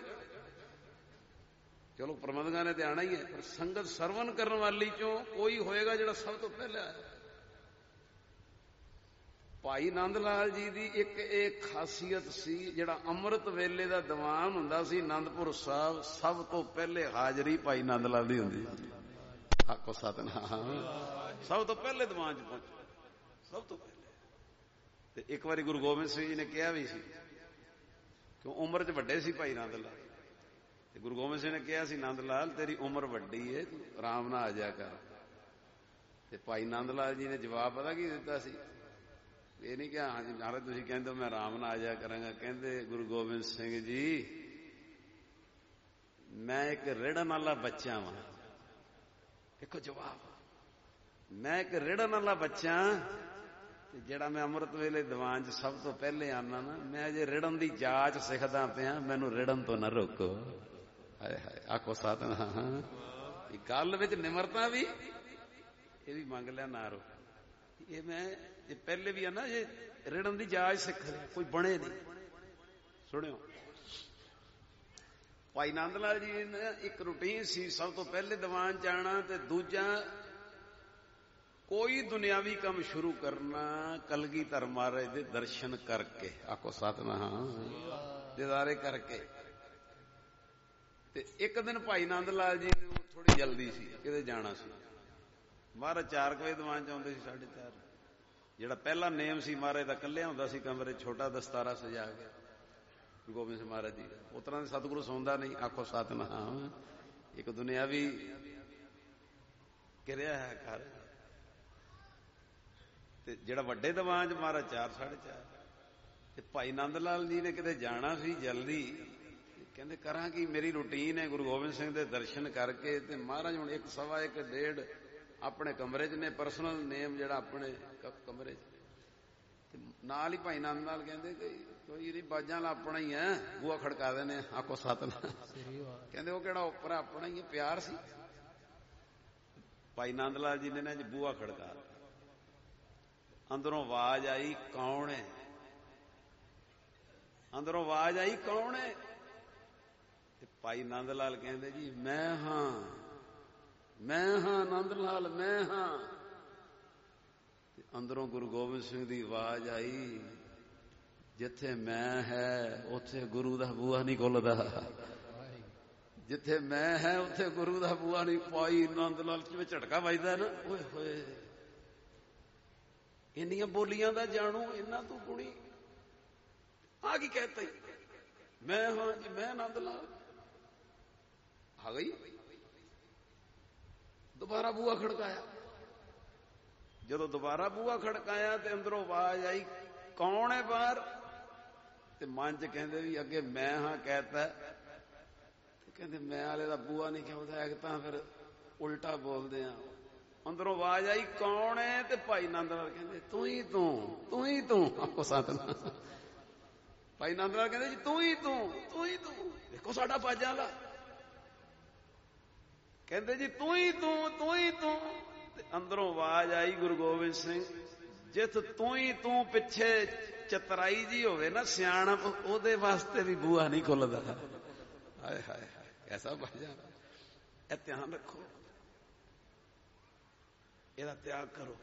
ਚਲੋ ਪ੍ਰਬੰਧਕਾਂ ਨੇ ਤੇ ਆਣਾ ਹੀ ਹੈ, ਪਰ ਸੰਗਤ ਸਰਵਨ ਕਰਨ ਵਾਲੀ ਚੋਂ ਕੋਈ ਹੋਏਗਾ ਜਿਹੜਾ ਸਭ ਤੋਂ ਪਹਿਲਾਂ ਆਇਆ। ਭਾਈ ਨੰਦ ਲਾਲ ਜੀ ਦੀ ਇੱਕ ਇਹ ਖਾਸੀਅਤ ਸੀ, ਜਿਹੜਾ ਅੰਮ੍ਰਿਤ ਵੇਲੇ ਦਾ ਦੀਵਾਨ ਹੁੰਦਾ ਸੀ ਅਨੰਦਪੁਰ ਸਾਹਿਬ, ਸਭ ਤੋਂ ਪਹਿਲੇ ਹਾਜ਼ਰੀ ਭਾਈ ਨੰਦ ਲਾਲ ਦੀ ਹੁੰਦੀ ਸੀ, ਆਖੋ ਸਤਿਨਾਮ। ਸਭ ਤੋਂ ਪਹਿਲੇ ਦੀਵਾਨ 'ਚ ਪਹੁੰਚੋ, ਸਭ ਤੋਂ ਪਹਿਲੇ। ਤੇ ਇੱਕ ਵਾਰੀ ਗੁਰੂ ਗੋਬਿੰਦ ਸਿੰਘ ਜੀ ਨੇ ਕਿਹਾ ਵੀ ਸੀ, ਕਿਉਂ ਉਮਰ 'ਚ ਵੱਡੇ ਸੀ ਭਾਈ ਨੰਦ ਲਾਲ, ਤੇ ਗੁਰੂ ਗੋਬਿੰਦ ਸਿੰਘ ਨੇ ਕਿਹਾ ਸੀ ਨੰਦ ਲਾਲ ਤੇਰੀ ਉਮਰ ਵੱਡੀ ਹੈ, ਤੂੰ ਆਰਾਮ ਨਾਲ ਆ ਜਾ ਕਰ। ਤੇ ਭਾਈ ਨੰਦ ਲਾਲ ਜੀ ਨੇ ਜਵਾਬ ਪਤਾ ਕੀ ਦਿੱਤਾ ਸੀ? ਇਹ ਨਹੀਂ ਕਿਹਾ ਹਾਂਜੀ ਮਹਾਰਾਜ ਤੁਸੀਂ ਕਹਿੰਦੇ ਮੈਂ ਆਰਾਮ ਨਾਲ ਆ ਜਾ ਕਰਾਂਗਾ, ਕਹਿੰਦੇ ਗੁਰੂ ਗੋਬਿੰਦ ਸਿੰਘ ਜੀ ਮੈਂ ਇੱਕ ਰਿੜਨ ਵਾਲਾ ਬੱਚਾ ਵਾਂ। ਦੇਖੋ ਜਵਾਬ, ਮੈਂ ਇੱਕ ਰਿੜਨ ਵਾਲਾ ਬੱਚਾ, ਤੇ ਜਿਹੜਾ ਮੈਂ ਅੰਮ੍ਰਿਤ ਵੇਲੇ ਦੀਵਾਨ 'ਚ ਸਭ ਤੋਂ ਪਹਿਲੇ ਆਨਾ ਨਾ, ਮੈਂ ਅਜੇ ਰਿੜਨ ਦੀ ਜਾਚ ਸਿੱਖਦਾ ਪਿਆ, ਮੈਨੂੰ ਰਿੜਨ ਤੋਂ ਨਾ ਰੋਕੋ। ਹਾਏ ਹਾਏ, ਆਖੋ ਸਤਿਨਾਮ। ਗੱਲ ਵਿੱਚ ਨਿਮਰਤਾ ਵੀ, ਇਹ ਵੀ ਮੰਗ ਲਿਆ ਨਾ ਰੋਕ। ਇਹ ਮੈਂ ਇਹ ਪਹਿਲੇ ਵੀ ਆ ਨਾ, ਇਹ ਰਿੜਨ ਦੀ ਜਾਚ ਸਿੱਖ ਰਿਹਾ, ਕੋਈ ਬਣੇ ਨਹੀਂ। ਸੁਣਿਓ, ਭਾਈ ਨੰਦ ਲਾਲ ਜੀ ਨੇ ਇੱਕ ਰੂਟੀਨ ਸੀ, ਸਭ ਤੋਂ ਪਹਿਲੇ ਦੀਵਾਨ ਜਾਣਾ, ਤੇ ਦੂਜਾ ਕੋਈ ਦੁਨਿਆਵੀ ਕੰਮ ਸ਼ੁਰੂ ਕਰਨਾ ਕਲਗੀਧਰ ਮਹਾਰਾਜ ਦੇ ਦਰਸ਼ਨ ਕਰਕੇ, ਆਖੋ ਸਤਿਨਾਮ, ਦੀਦਾਰੇ ਕਰਕੇ। ਤੇ ਇੱਕ ਦਿਨ ਭਾਈ ਨੰਦ ਲਾਲ ਜੀ ਨੂੰ ਥੋੜੀ ਜਲਦੀ ਸੀ, ਕਿਤੇ ਜਾਣਾ ਸੀ। ਮਹਾਰਾਜ 4 ਵਜੇ ਦੀਵਾਨ 'ਚ ਆਉਂਦੇ ਸੀ, 4:30। ਜਿਹੜਾ ਪਹਿਲਾ ਨੇਮ ਸੀ ਮਹਾਰਾਜ ਦਾ, ਇਕੱਲਿਆ ਹੁੰਦਾ ਸੀ ਕਮਰੇ, ਛੋਟਾ ਦਸਤਾਰਾ ਸਜਾ ਕੇ, ਗੁਰੂ ਗੋਬਿੰਦ ਸਿੰਘ ਮਹਾਰਾਜ ਜੀ ਦਾ। ਉਸ ਤਰ੍ਹਾਂ ਦੇ ਸਤਿਗੁਰੂ ਸੌਂਦਾ ਨਹੀਂ, ਆਖੋ ਸਤਿਨਾਮ। ਇੱਕ ਦੁਨਿਆਵੀ ਕਿਰਿਆ ਹੈ ਘਰ। ਤੇ ਜਿਹੜਾ ਵੱਡੇ ਦੀਵਾਨ 'ਚ ਮਹਾਰਾਜ 4, 4:30। ਤੇ ਭਾਈ ਨੰਦ ਲਾਲ ਜੀ ਨੇ ਕਿਤੇ ਜਾਣਾ ਸੀ ਜਲਦੀ, ਕਹਿੰਦੇ ਕਰਾਂ ਕੀ, ਮੇਰੀ ਰੂਟੀਨ ਹੈ ਗੁਰੂ ਗੋਬਿੰਦ ਸਿੰਘ ਦੇ ਦਰਸ਼ਨ ਕਰਕੇ। ਤੇ ਮਹਾਰਾਜ ਹੁਣ 1, 1:15, 1:30 ਆਪਣੇ ਕਮਰੇ 'ਚ ਨੇ, ਪਰਸਨਲ ਨੇਮ ਜਿਹੜਾ ਆਪਣੇ ਕਮਰੇ 'ਚ। ਤੇ ਨਾਲ ਹੀ ਭਾਈ ਨੰਦ ਲਾਲ ਕਹਿੰਦੇ ਕੋਈ ਨਹੀਂ ਬਾਜਾਂ ਵਾਲਾ ਆਪਣਾ ਹੀ ਹੈ, ਬੂਹਾ ਖੜਕਾ ਦੇਣੇ, ਆਖੋ ਸਤਿਨਾਮ। ਕਹਿੰਦੇ ਉਹ ਕਿਹੜਾ ਉੱਪਰ ਆਪਣਾ ਹੀ ਹੈ, ਪਿਆਰ ਸੀ। ਭਾਈ ਨੰਦ ਲਾਲ ਜੀ ਨੇ ਨਾ ਜੀ ਬੂਹਾ ਖੜਕਾ, ਅੰਦਰੋਂ ਆਵਾਜ਼ ਆਈ ਕੌਣ ਹੈ? ਅੰਦਰੋਂ ਆਵਾਜ਼ ਆਈ ਕੌਣ ਹੈ? ਤੇ ਭਾਈ ਨੰਦ ਲਾਲ ਕਹਿੰਦੇ ਜੀ ਮੈਂ ਹਾਂ ਨੰਦ ਲਾਲ, ਮੈਂ ਹਾਂ। ਤੇ ਅੰਦਰੋਂ ਗੁਰੂ ਗੋਬਿੰਦ ਸਿੰਘ ਦੀ ਆਵਾਜ਼ ਆਈ ਜਿੱਥੇ ਮੈਂ ਹੈ ਉੱਥੇ ਗੁਰੂ ਦਾ ਬੂਹਾ ਨਹੀਂ ਖੁੱਲਦਾ, ਜਿੱਥੇ ਮੈਂ ਹੈ ਉੱਥੇ ਗੁਰੂ ਦਾ ਬੂਹਾ ਨਹੀਂ। ਭਾਈ ਨੰਦ ਲਾਲ ਜਿਵੇਂ ਝਟਕਾ ਵੱਜਦਾ ਨਾ, ਓਏ ਹੋਏ ਇੰਨੀਆਂ ਬੋਲੀਆਂ ਦਾ ਜਾਣੂ, ਇਹਨਾਂ ਤੋਂ ਗੁਣੀ ਆ ਕੀ ਕਹਿਤਾ? ਮੈਂ ਹਾਂ ਜੀ, ਮੈਂ ਨੰਦ ਲਾਲ। ਆ ਗਈ। ਦੁਬਾਰਾ ਬੂਹਾ ਖੜਕਾਇਆ। ਜਦੋਂ ਦੁਬਾਰਾ ਬੂਹਾ ਖੜਕਾਇਆ ਤੇ ਅੰਦਰੋਂ ਆਵਾਜ਼ ਆਈ ਕੌਣ ਹੈ ਬਾਹਰ? ਤੇ ਮਨ ਚ ਕਹਿੰਦੇ ਵੀ ਅੱਗੇ ਮੈਂ ਹਾਂ ਕਹਿਤਾ, ਤੇ ਕਹਿੰਦੇ ਮੈਂ ਵਾਲੇ ਦਾ ਬੂਹਾ ਨਹੀਂ ਖੋਲਦਾ, ਇੱਕ ਤਾਂ ਫਿਰ ਉਲਟਾ ਬੋਲਦੇ ਆ। ਅੰਦਰੋਂ ਆਵਾਜ਼ ਆਈ ਕੌਣ ਹੈ? ਤੇ ਭਾਈ ਨੰਦ ਲਾਲ ਕਹਿੰਦੇ ਤੂੰ ਹੀ ਤੂੰ। ਆਪੋ ਸਤਿਨਾਮ। ਭਾਈ ਨੰਦ ਲਾਲ ਕਹਿੰਦੇ ਜੀ ਤੂੰ ਹੀ ਤੂੰ। ਦੇਖੋ ਸਾਡਾ ਬਾਜਾਂ ਵਾਲਾ ਕਹਿੰਦੇ ਜੀ ਤੂੰ ਹੀ ਤੂੰ। ਤੇ ਅੰਦਰੋਂ ਆਵਾਜ਼ ਆਈ ਗੁਰੂ ਗੋਬਿੰਦ ਸਿੰਘ, ਜਿੱਥ ਤੂੰ ਹੀ ਤੂੰ ਪਿੱਛੇ ਚਤਰਾਈ ਜੀ ਹੋਵੇ ਨਾ ਸਿਆਣਪ, ਉਹਦੇ ਵਾਸਤੇ ਵੀ ਬੂਹਾ ਨਹੀਂ ਖੁੱਲਦਾ। ਹਾਏ ਹਾਏ ਹਾਏ, ਐਸਾ ਬਾਜਾਂ। ਇਹ ਧਿਆਨ ਰੱਖੋ, ਇਹਦਾ ਤਿਆਗ ਕਰੋ,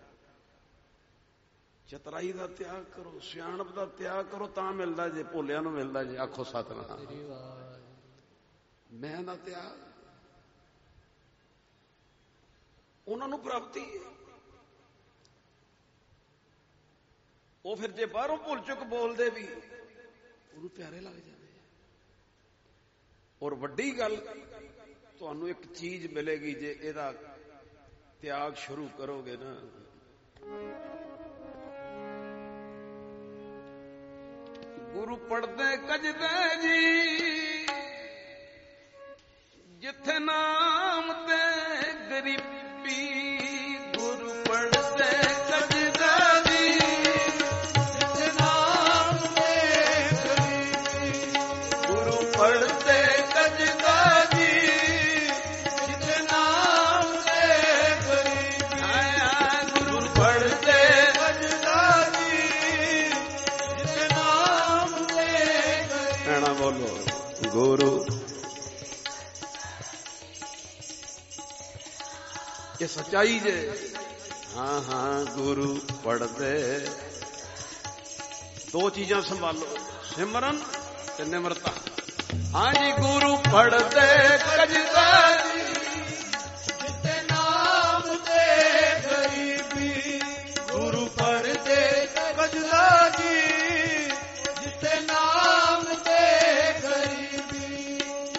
ਚਤਰਾਈ ਦਾ ਤਿਆਗ ਕਰੋ, ਸਿਆਣਪ ਦਾ ਤਿਆਗ ਕਰੋ, ਤਾਂ ਮਿਲਦਾ ਜੇ, ਭੋਲਿਆਂ ਨੂੰ ਮਿਲਦਾ ਜੇ। ਆਖੋ ਸਤਿਨਾਮ। ਮੈਂ ਦਾ ਤਿਆਗ ਉਹਨਾਂ ਨੂੰ ਪ੍ਰਾਪਤੀ ਹੈ। ਉਹ ਫਿਰ ਜੇ ਬਾਹਰੋਂ ਭੁੱਲ ਚੁੱਕ ਬੋਲਦੇ ਵੀ ਉਹਨੂੰ ਪਿਆਰੇ ਲੱਗ ਜਾਂਦੇ। ਔਰ ਵੱਡੀ ਗੱਲ ਤੁਹਾਨੂੰ ਇੱਕ ਚੀਜ਼ ਮਿਲੇਗੀ ਜੇ ਇਹਦਾ ਤਿਆਗ ਸ਼ੁਰੂ ਕਰੋਗੇ ਨਾ। ਗੁਰੂ ਪੜਦੇ ਕਜਦੇ ਜੀ ਜਿੱਥੇ ਨਾਮ ਤੇ ਗਰੀਬੀ, ਗੁਰੂ ਪੜਦੇ ਕਜਦੇ ਜੀ ਜਿੱਥੇ ਨਾਮ ਤੇ ਗਰੀਬੀ, ਗੁਰੂ ਪੜਦੇ ਕਜਦੇ ਜੀ ਜਿੱਥੇ ਨਾਮ ਤੇ ਗਰੀਬੀ, ਗੁਰੂ ਪੜਦੇ ਕਜਦੇ ਜੀ ਜਿੱਥੇ ਨਾਮ ਤੇ ਗਰੀਬੀ। ਕਹਿਣਾ ਬੋਲੋ ਗੁਰੂ। ਇਹ ਸੱਚਾਈ ਜੇ। ਹਾਂ ਗੁਰੂ ਪੜਦੇ। ਦੋ ਚੀਜ਼ਾਂ ਸੰਭਾਲੋ, ਸਿਮਰਨ ਤੇ ਨਿਮਰਤਾ। ਹਾਂ ਜੀ ਗੁਰੂ ਪੜਦੇ ਕਜਦਾ ਜੀ ਜਿੱਥੇ ਨਾਮ ਤੇ ਗਰੀਬੀ, ਗੁਰੂ ਪੜਦੇ ਕਜਦਾ ਜੀ ਜਿੱਥੇ ਨਾਮ ਤੇ ਗਰੀਬੀ।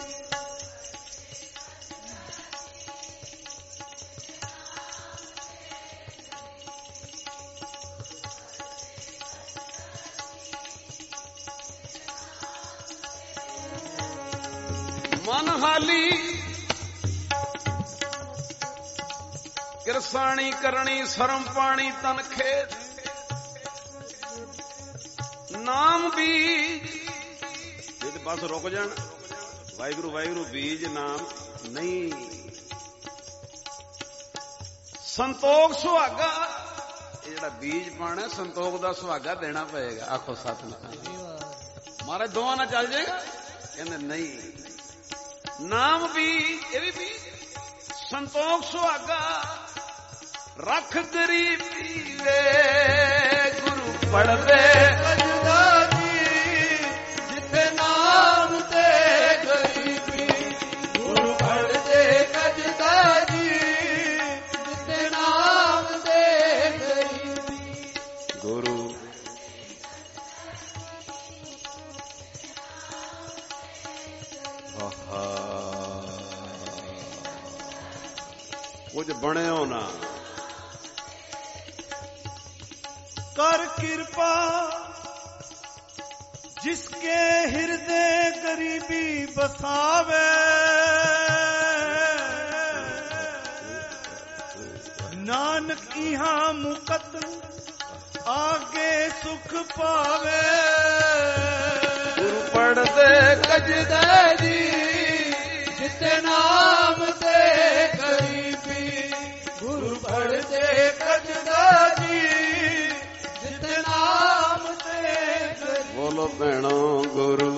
ਮਨ ਹਾਲੀ ਕਿਰਸਾਣੀ ਕਰਨੀ, ਸਰਮ ਪਾਣੀ ਤਨ ਖੇਤ, ਨਾਮ ਬੀਜ। ਇਹ ਤੇ ਬਸ ਰੁਕ ਜਾਣ, ਵਾਹਿਗੁਰੂ ਵਾਹਿਗੁਰੂ ਬੀਜ ਨਾਮ ਨਹੀਂ। ਸੰਤੋਖ ਸੁਹਾਗਾ, ਇਹ ਜਿਹੜਾ ਬੀਜ ਪਾਣਾ ਸੰਤੋਖ ਦਾ ਸੁਹਾਗਾ ਦੇਣਾ ਪਏਗਾ। ਆਖੋ ਸਤਿਨਾਮ। ਮਹਾਰਾਜ ਦੋਵਾਂ ਨਾਲ ਚੱਲ ਜਾਏਗਾ? ਕਹਿੰਦੇ ਨਹੀਂ। ਨਾਮ ਵੀ ਇਹ ਵੀ ਸੰਤੋਖ ਸੁਹਾਗਾ, ਰੱਖ ਗਰੀਬੀ ਵੇ ਗੁਰੂ ਪੜਦੇ ਕਜਦਾ ਜੀ ਜਿੱਥੇ ਨਾਮ ਤੇ ਗਰੀਬੀ, ਗੁਰੂ ਪੜਦੇ ਕਜਦਾ ਜੀ ਜਿੱਥੇ ਨਾਮ ਤੇ ਗਰੀਬੀ। ਗੁਰੂ ਕੁਝ ਬਣਿਓ ਨਾ। कर कृपा जिसके हृदय गरीबी बसावे, नानक इहाँ मुकत आगे सुख पावे। गुरु पढ़ते कजदा जी जिते नाम ते गरीबी, गुरु पढ़ते कजदा जी जिते नाम ते गरीबी। बोलो भैणो गुरु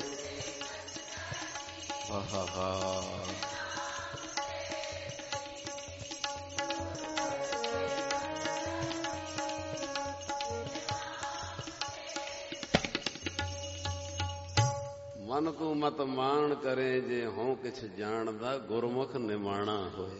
मन को मत मान करे जे हों किछ जानदा, गुरमुख निमाणा होए।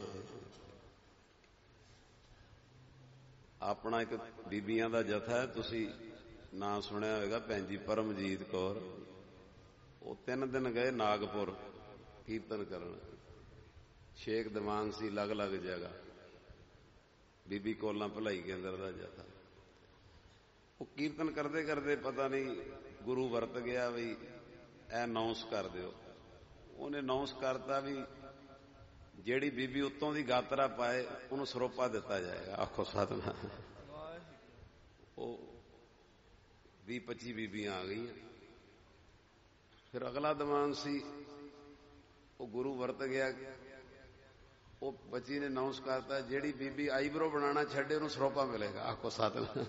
अपना एक बीबियां दा जथा है, तुसी नाम सुनिया होगा, भैन जी परमजीत कौर। वो 3 दिन गए नागपुर कीर्तन करन, 6 दीवान सी अलग अलग जगह, बीबी कोला भलाई केंद्र का जथा। वो कीर्तन करते करते पता नहीं गुरु वरत गया भी अनाउंस कर दियो। उन्हें अनाउंस करता भी जेड़ी बीबी उत्तों की गात्रा पाए उन्होंने सरोपा दिता जाएगा। आखो साधना। वो 20-25 बीबियां आ गई। फिर अगला दीवान सी, वो गुरु वरत गया। वो बच्ची ने अनाउंस करता जेड़ी बीबी आईब्रो बनाना छड़े उन्होंने सरोपा मिलेगा। आखो साधना।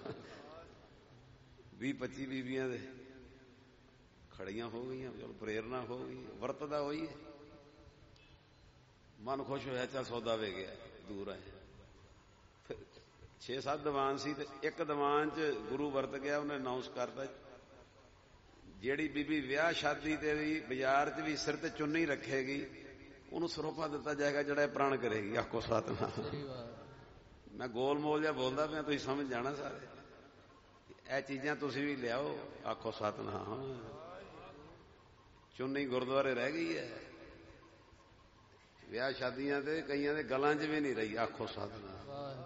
20-25 बीबियां दे खड़ियां हो गई, चलो प्रेरणा हो गई, वरतदा होई है, मन खुश होया, चल सौदा वे गया, दूर आए। फिर 6-7 दीवान सी ते एक दीवान च गुरु वरत गया, उन्हें अनाउंस करता जेड़ी बीबी ब्याह शादी ते भी बाजार च भी सिर ते चुन्नी रखेगी उन्होंने सरोपा दिता जाएगा जड़ा प्राण करेगी। आखो सतनाम। मैं गोल मोल जिहा बोलदा पिया, तुसीं समझ जाना सारे। ਇਹ चीज़ां तुसीं भी लियाओ। आखो सतनाम। चुन्नी गुरुद्वारे रह गई है, ब्याह शादियां ते कईयां दे गलां च भी नहीं रही। आखो सतनाम।